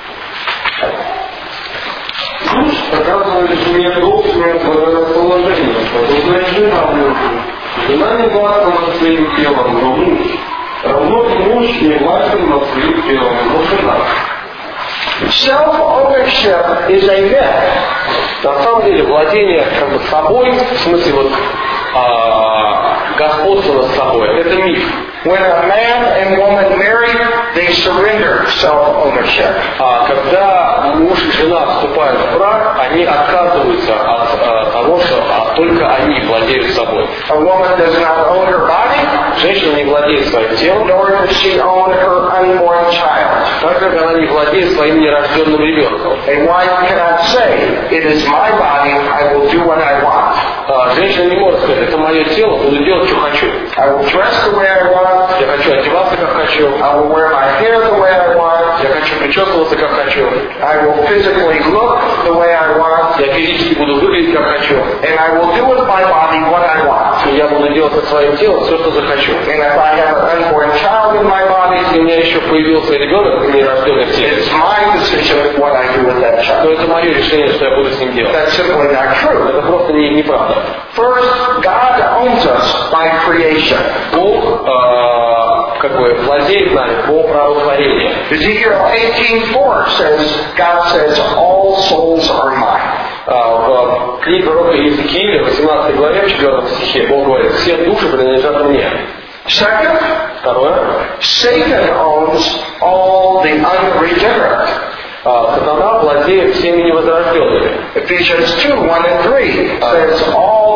Муж оказывает жене должное благорасположение, подобное женам мужу. Жена не властна над своим телом, но муж. Равно муж не властен над своим телом, но жена.
Self-ownership is a myth.
На самом деле владение собой, в смысле господство над собой, это миф.
When a man and woman marry, they surrender self-ownership.
Когда муж и жена вступают в брак, они отказываются от того, что только они владеют собой.
A woman does not own her body,
Женщина не владеет своим телом,
nor does she own her unborn child.
так как она не владеет своим нерожденным ребенком.
A wife cannot say, it is my body, I will do what I want.
Женщина не может сказать, это мое тело, буду делать, что хочу.
I will dress the way I want.
Я хочу одеваться, как хочу.
I will wear my hair the way I want.
Я хочу причесываться, как хочу.
I will physically look the way I want.
Я физически буду выглядеть, как хочу.
And I will do with my body what I want.
И я буду делать со своим телом все, что захочу.
And if I have an unborn child in my body,
Если у меня еще появился ребенок, нерожденный в теле,
it's my decision what I do with that
то
child.
это мое решение, что я буду с ним делать.
That's simply not true.
Это просто неправда.
First, God owns us by creation.
Бог владеет нами по правотворению.
Ezekiel 18:4 says, God says, all souls are mine.
В книге пророка Иезекииля, в 18 главе, в 4 стихе, Бог говорит, все души принадлежат мне.
Second,
Второе.
Satan owns all the unregenerate.
Сатана владеет всеми невозрожденными.
Ephesians 2, 1 and 3 says, all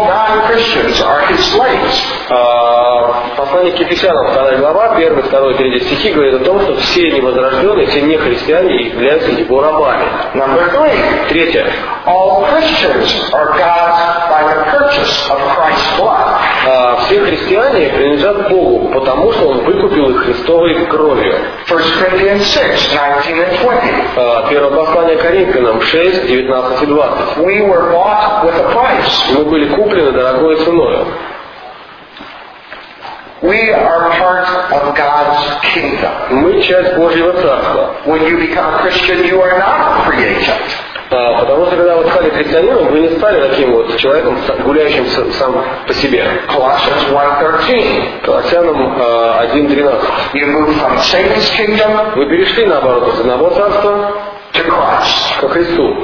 all non-Christians are his slaves.
Послание к Ефесянам, 2 глава, 1, 2, 3 стихи говорит о том, что все невозрожденные, все нехристиане являются его рабами.
Number 3.
Третье.
All Christians are God's by the purchase of Christ's blood.
Все христиане принадлежат Богу, потому что Он выкупил их Христовой кровью.
1 Corinthians 6, 19 and 20.
Первое послание Коринфянам 6, 19 и 20.
We were bought with a price.
Мы были куплены дорогой ценою.
We are part of God's kingdom.
Мы часть Божьего Царства.
When you become a Christian, you are not a free agent.
Потому что когда вы стали христианином, вы не стали таким вот человеком, гуляющим сам по себе.
Colossians 1:13.
Колоссянам 1:13.
You move from Satan's kingdom
Вы перешли, наоборот, от одного царства
to Christ.
ко Христу.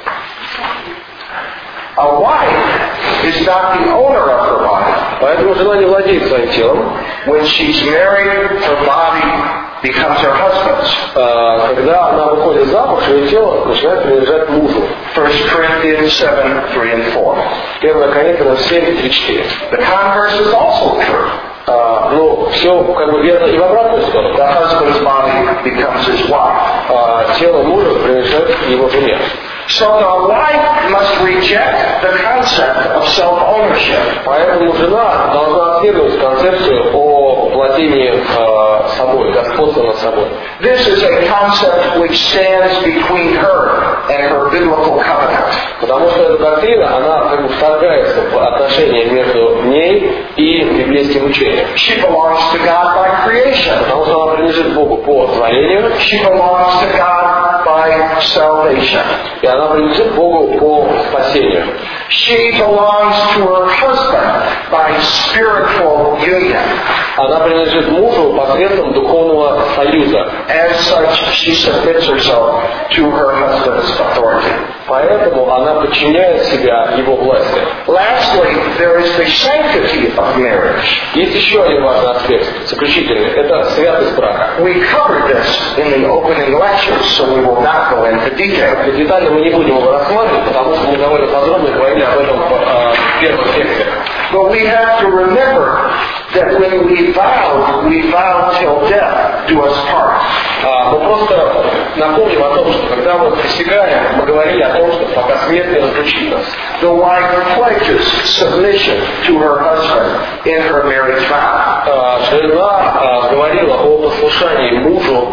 A wife is not the owner of her body.
Поэтому жена не владеет своим телом.
When she's married, her body becomes her husband's.
Когда она выходит замуж, ее тело начинает принадлежать мужу.
1 Corinthians 7:3 and 4.
1 Коринфянам 7, 3, 4.
The converse is also true.
Ну, все как бы верно и в обратную сторону.
The husband's body becomes his wife.
Тело мужа принадлежит его жене.
So the wife must reject the concept of self-ownership.
Поэтому жена должна отвергнуть концепцию о владении собой, господства над собой.
This is a concept which stands between her and her biblical covenant.
Потому что эта доктрина, она как бы вторгается в отношения между ней и библейским учением.
She belongs to God by creation.
Потому что она принадлежит Богу по творению.
She belongs to God by salvation.
И она принадлежит Богу по спасению.
She belongs to her husband by spiritual union.
Она принадлежит мужу посредством духовного союза.
As such, she submits herself to her husband's authority.
Поэтому она подчиняет себя его власти.
Lastly, there is the sanctity of marriage.
Есть еще один важный аспект, заключительный. Это святость брака.
We covered this in the opening lectures, so we will not go into detail.
Детально мы не будем его рассматривать, потому что мы довольно подробно говорили об этом в первом тексте.
But we have to remember that when we vow till death do us part.
Мы просто напомним о том, что когда мы присягаем, мы говорили о том, что пока смерть не разлучит нас.
The wife pledges submission to her husband in her marriage vow.
Жена говорила о послушании мужу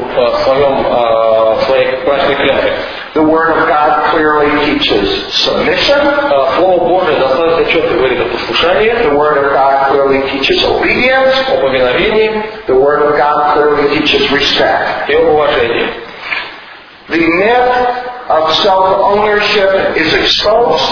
в своей брачной клятве.
The Word of God clearly teaches submission.
Слово Божие достаточно четко говорит о послушании.
The Word of God clearly teaches obedience.
О повиновении.
The Word of God clearly teaches respect.
И об уважении.
The myth of self-ownership is exposed.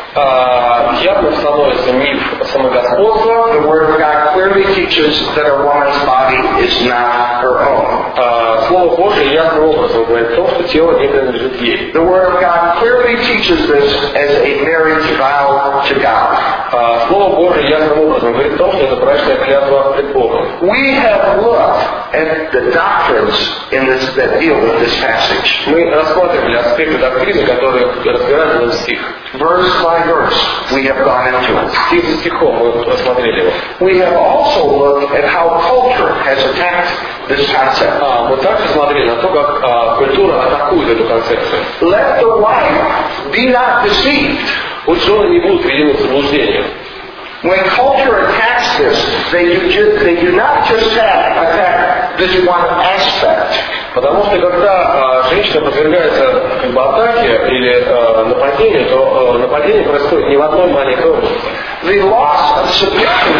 Явно становится миф самогосподарства.
The Word of God clearly teaches that a woman's body is not her own.
Слово Божие ясным образом говорит о том, что тело не принадлежит ей.
The Word of God clearly teaches this as a marriage vow to God.
Слово Божие ясным образом говорит о том, что это брачная клятва пред Богом.
We have looked at the doctrines that deal with this passage.
Мы рассматривали аспекты доктрины, которые разбирают этот стих.
Verse by verse, we have gone into it.
Стих за стихом мы рассмотрели его.
We have also looked at how culture has attacked this concept.
Мы также смотрели на то, как культура атакует эту концепцию.
Let the wife be not deceived.
Пусть жены не будут введены в заблуждение.
When culture attacks this, they do not just attack this one aspect.
Потому что когда женщина подвергается атаке или нападению, то нападение происходит не в одной маленькой области.
The loss of submission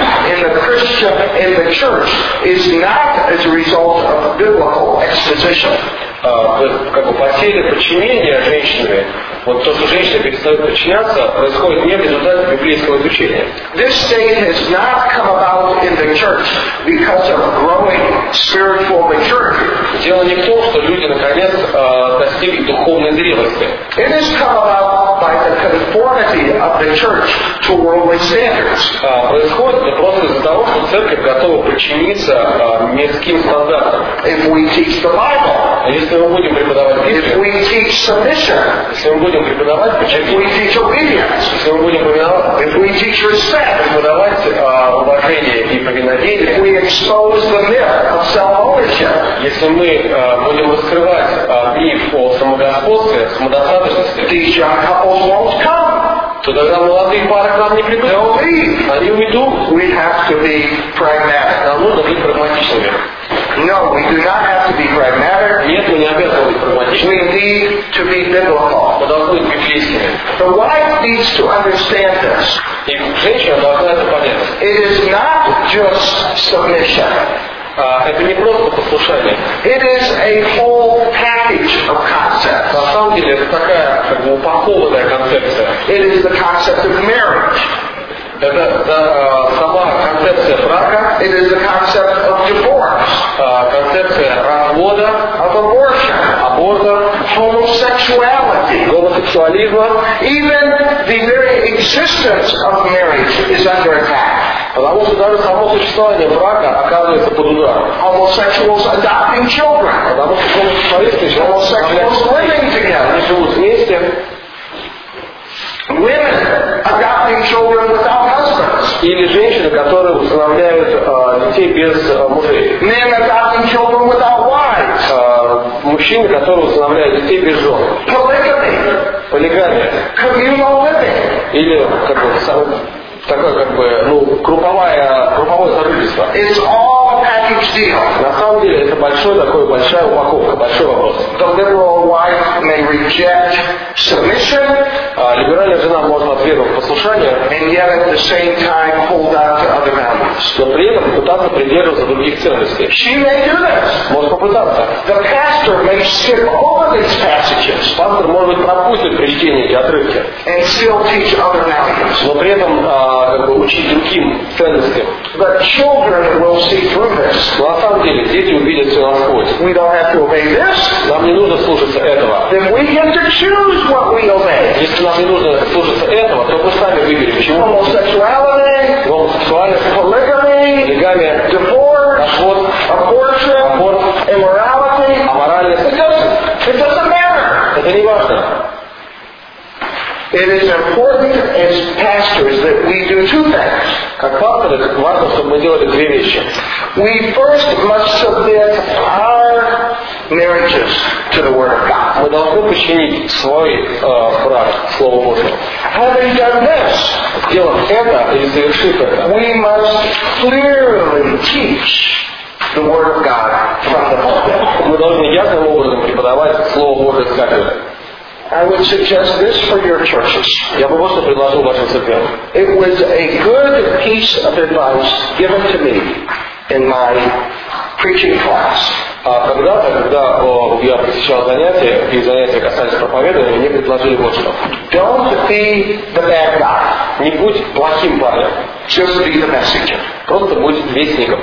in the church is not as a result of biblical exposition.
Как бы потеря подчинения женщинами, вот то, что женщина перестает подчиняться, происходит не в результате библейского изучения.
This state has not come about in the church because of growing spiritual maturity.
Дело не в том, что люди наконец достигли духовной зрелости.
It has come about by the conformity of the church to worldly standards.
Происходит это просто из-за того, что церковь готова подчиниться мирским стандартам.
If we teach the Bible,
Если мы будем преподавать
if
Библию,
we teach submission,
если мы будем преподавать
if
подчинение,
we teach obedience,
если мы будем
if we teach respect,
преподавать уважение и
if
повиновение,
we expose the myth of self-ownership,
если мы будем раскрывать миф о самогосподстве, самодостаточности,
these young couples won't come.
то тогда молодые пары к нам не придут.
They'll leave.
Они уйдут.
We have to be pragmatic.
Нам нужно быть прагматичными.
No, we do not have to be pragmatic.
Нет, мы не обязаны быть прагматичными.
We need to be biblical.
Мы должны быть библейскими.
The wife needs to understand this.
И женщина должна это понять.
It is not just submission.
Это не просто послушание.
It is a whole package of concepts.
На самом деле это такая упакованная концепция.
It is the concept of marriage.
Это сама концепция брака,
It is the concept of divorce,
концепция развода,
of abortion,
аборта,
homosexuality.
гомосексуализма.
Even the very existence of marriage is under attack.
Потому что даже само существование брака оказывается под ударом.
Homosexuals adopting children.
Потому что гомосексуалисты
Homosexuals living together.
они живут вместе.
Women adopting children without husbands.
Или женщины, которые усыновляют детей без мужей.
Men adopting children without wives.
Мужчины, которые усыновляют детей без жен.
Polygamy.
Полигамия.
Communal living.
Или такое групповое сожительство.
It's all a package deal.
На самом деле это большая упаковка, большой вопрос.
The liberal wife may reject submission
Либеральная жена может отвергнуть послушание,
and yet at the same time hold on to other values.
но при этом пытаться придерживаться других ценностей.
She may do this.
Может попытаться.
The pastor may skip over these passages
Пастор, может быть, пропустит при чтении эти отрывки,
and still teach other values.
но при этом учить другим ценностям.
But children will see through this.
Но на самом деле дети увидят все насквозь.
We don't have to obey this.
Нам не нужно слушаться этого.
Then we get to choose what we obey.
Если нам не нужно слушаться этого, то мы сами выберем, чего.
Homosexuality,
Гомосексуальность,
polygamy,
полигамия,
divorce,
развод,
abortion,
аборт,
immorality.
аморальность.
It doesn't matter.
Это не важно.
It is important as pastors that we do two things.
Как пасторы, важно, чтобы мы делали две вещи.
We first must submit our marriages to the Word of God.
Мы должны подчинить свой брак Слову Божьему.
Having done this,
Сделав это или совершив это,
we must clearly teach the Word of God from the pulpit.
мы должны ясным образом преподавать Слово Божие с кафедры.
I would suggest this for your churches.
Я бы вот что предложил вашим церквям.
It was a good piece of advice given to me in my preaching class.
Когда-то, когда я посещал занятия, и занятия касались проповедования, мне предложили вот что.
Don't be the bad guy.
Не будь плохим парнем,
Just be the messenger.
просто будь вестником.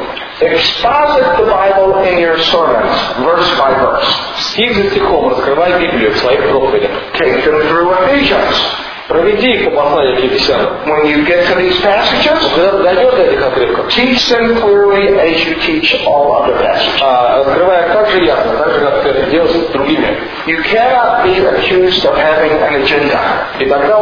Exposit the Bible in your sermons, verse by verse.
Стих за стихом раскрывай Библию в своих проповедях.
Take them through Ephesians.
Проведи их по посланию к Ефесянам.
When you get to these passages,
Когда дойдешь до этих отрывков,
teach them clearly as you teach all other passages.
раскрывая их так же ясно, так же, как это делаешь с другими.
You cannot be accused of having an agenda.
И тогда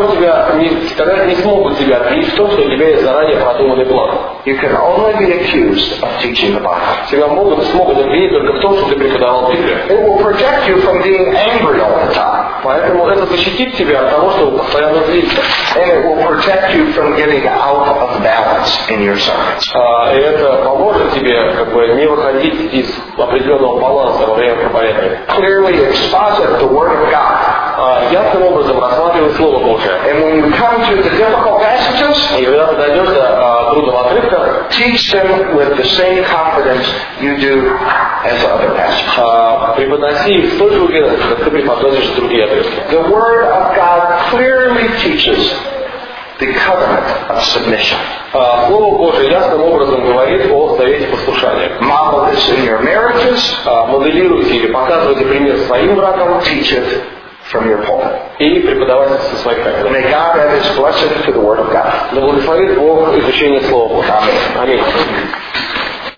тогда не смогут тебя обвинить в том, что у тебя есть заранее продуманный план.
You can only be accused of teaching the Bible.
Тебя смогут обвинить только в том, что ты преподавал Библию.
It will protect you from being angry all the time.
Поэтому это защитит тебя от того, чтобы постоянно злиться.
And it will protect you from getting out of balance in your sermons.
И это поможет тебе не выходить из определенного баланса во время проповедования.
Clearly exposit the Word of God.
Ясным образом рассматривай Слово Божие.
And when you come to the difficult passages,
И когда ты дойдешь до трудного отрывка,
teach them with the same confidence you do as other passages.
преподноси их с той же уверенностью, как ты преподносишь другие отрывки.
The Word of God clearly teaches the covenant of submission.
Слово Божие ясным образом говорит о завете послушания.
Model this in your marriages.
Моделируйте или показывайте пример своим бракам.
Teach it from your pulpit.
И преподавайте со своих кафедр.
May God add His blessing to the Word of God.
Да благословит Бог изучение Слова Божьего.
Аминь.
Аминь.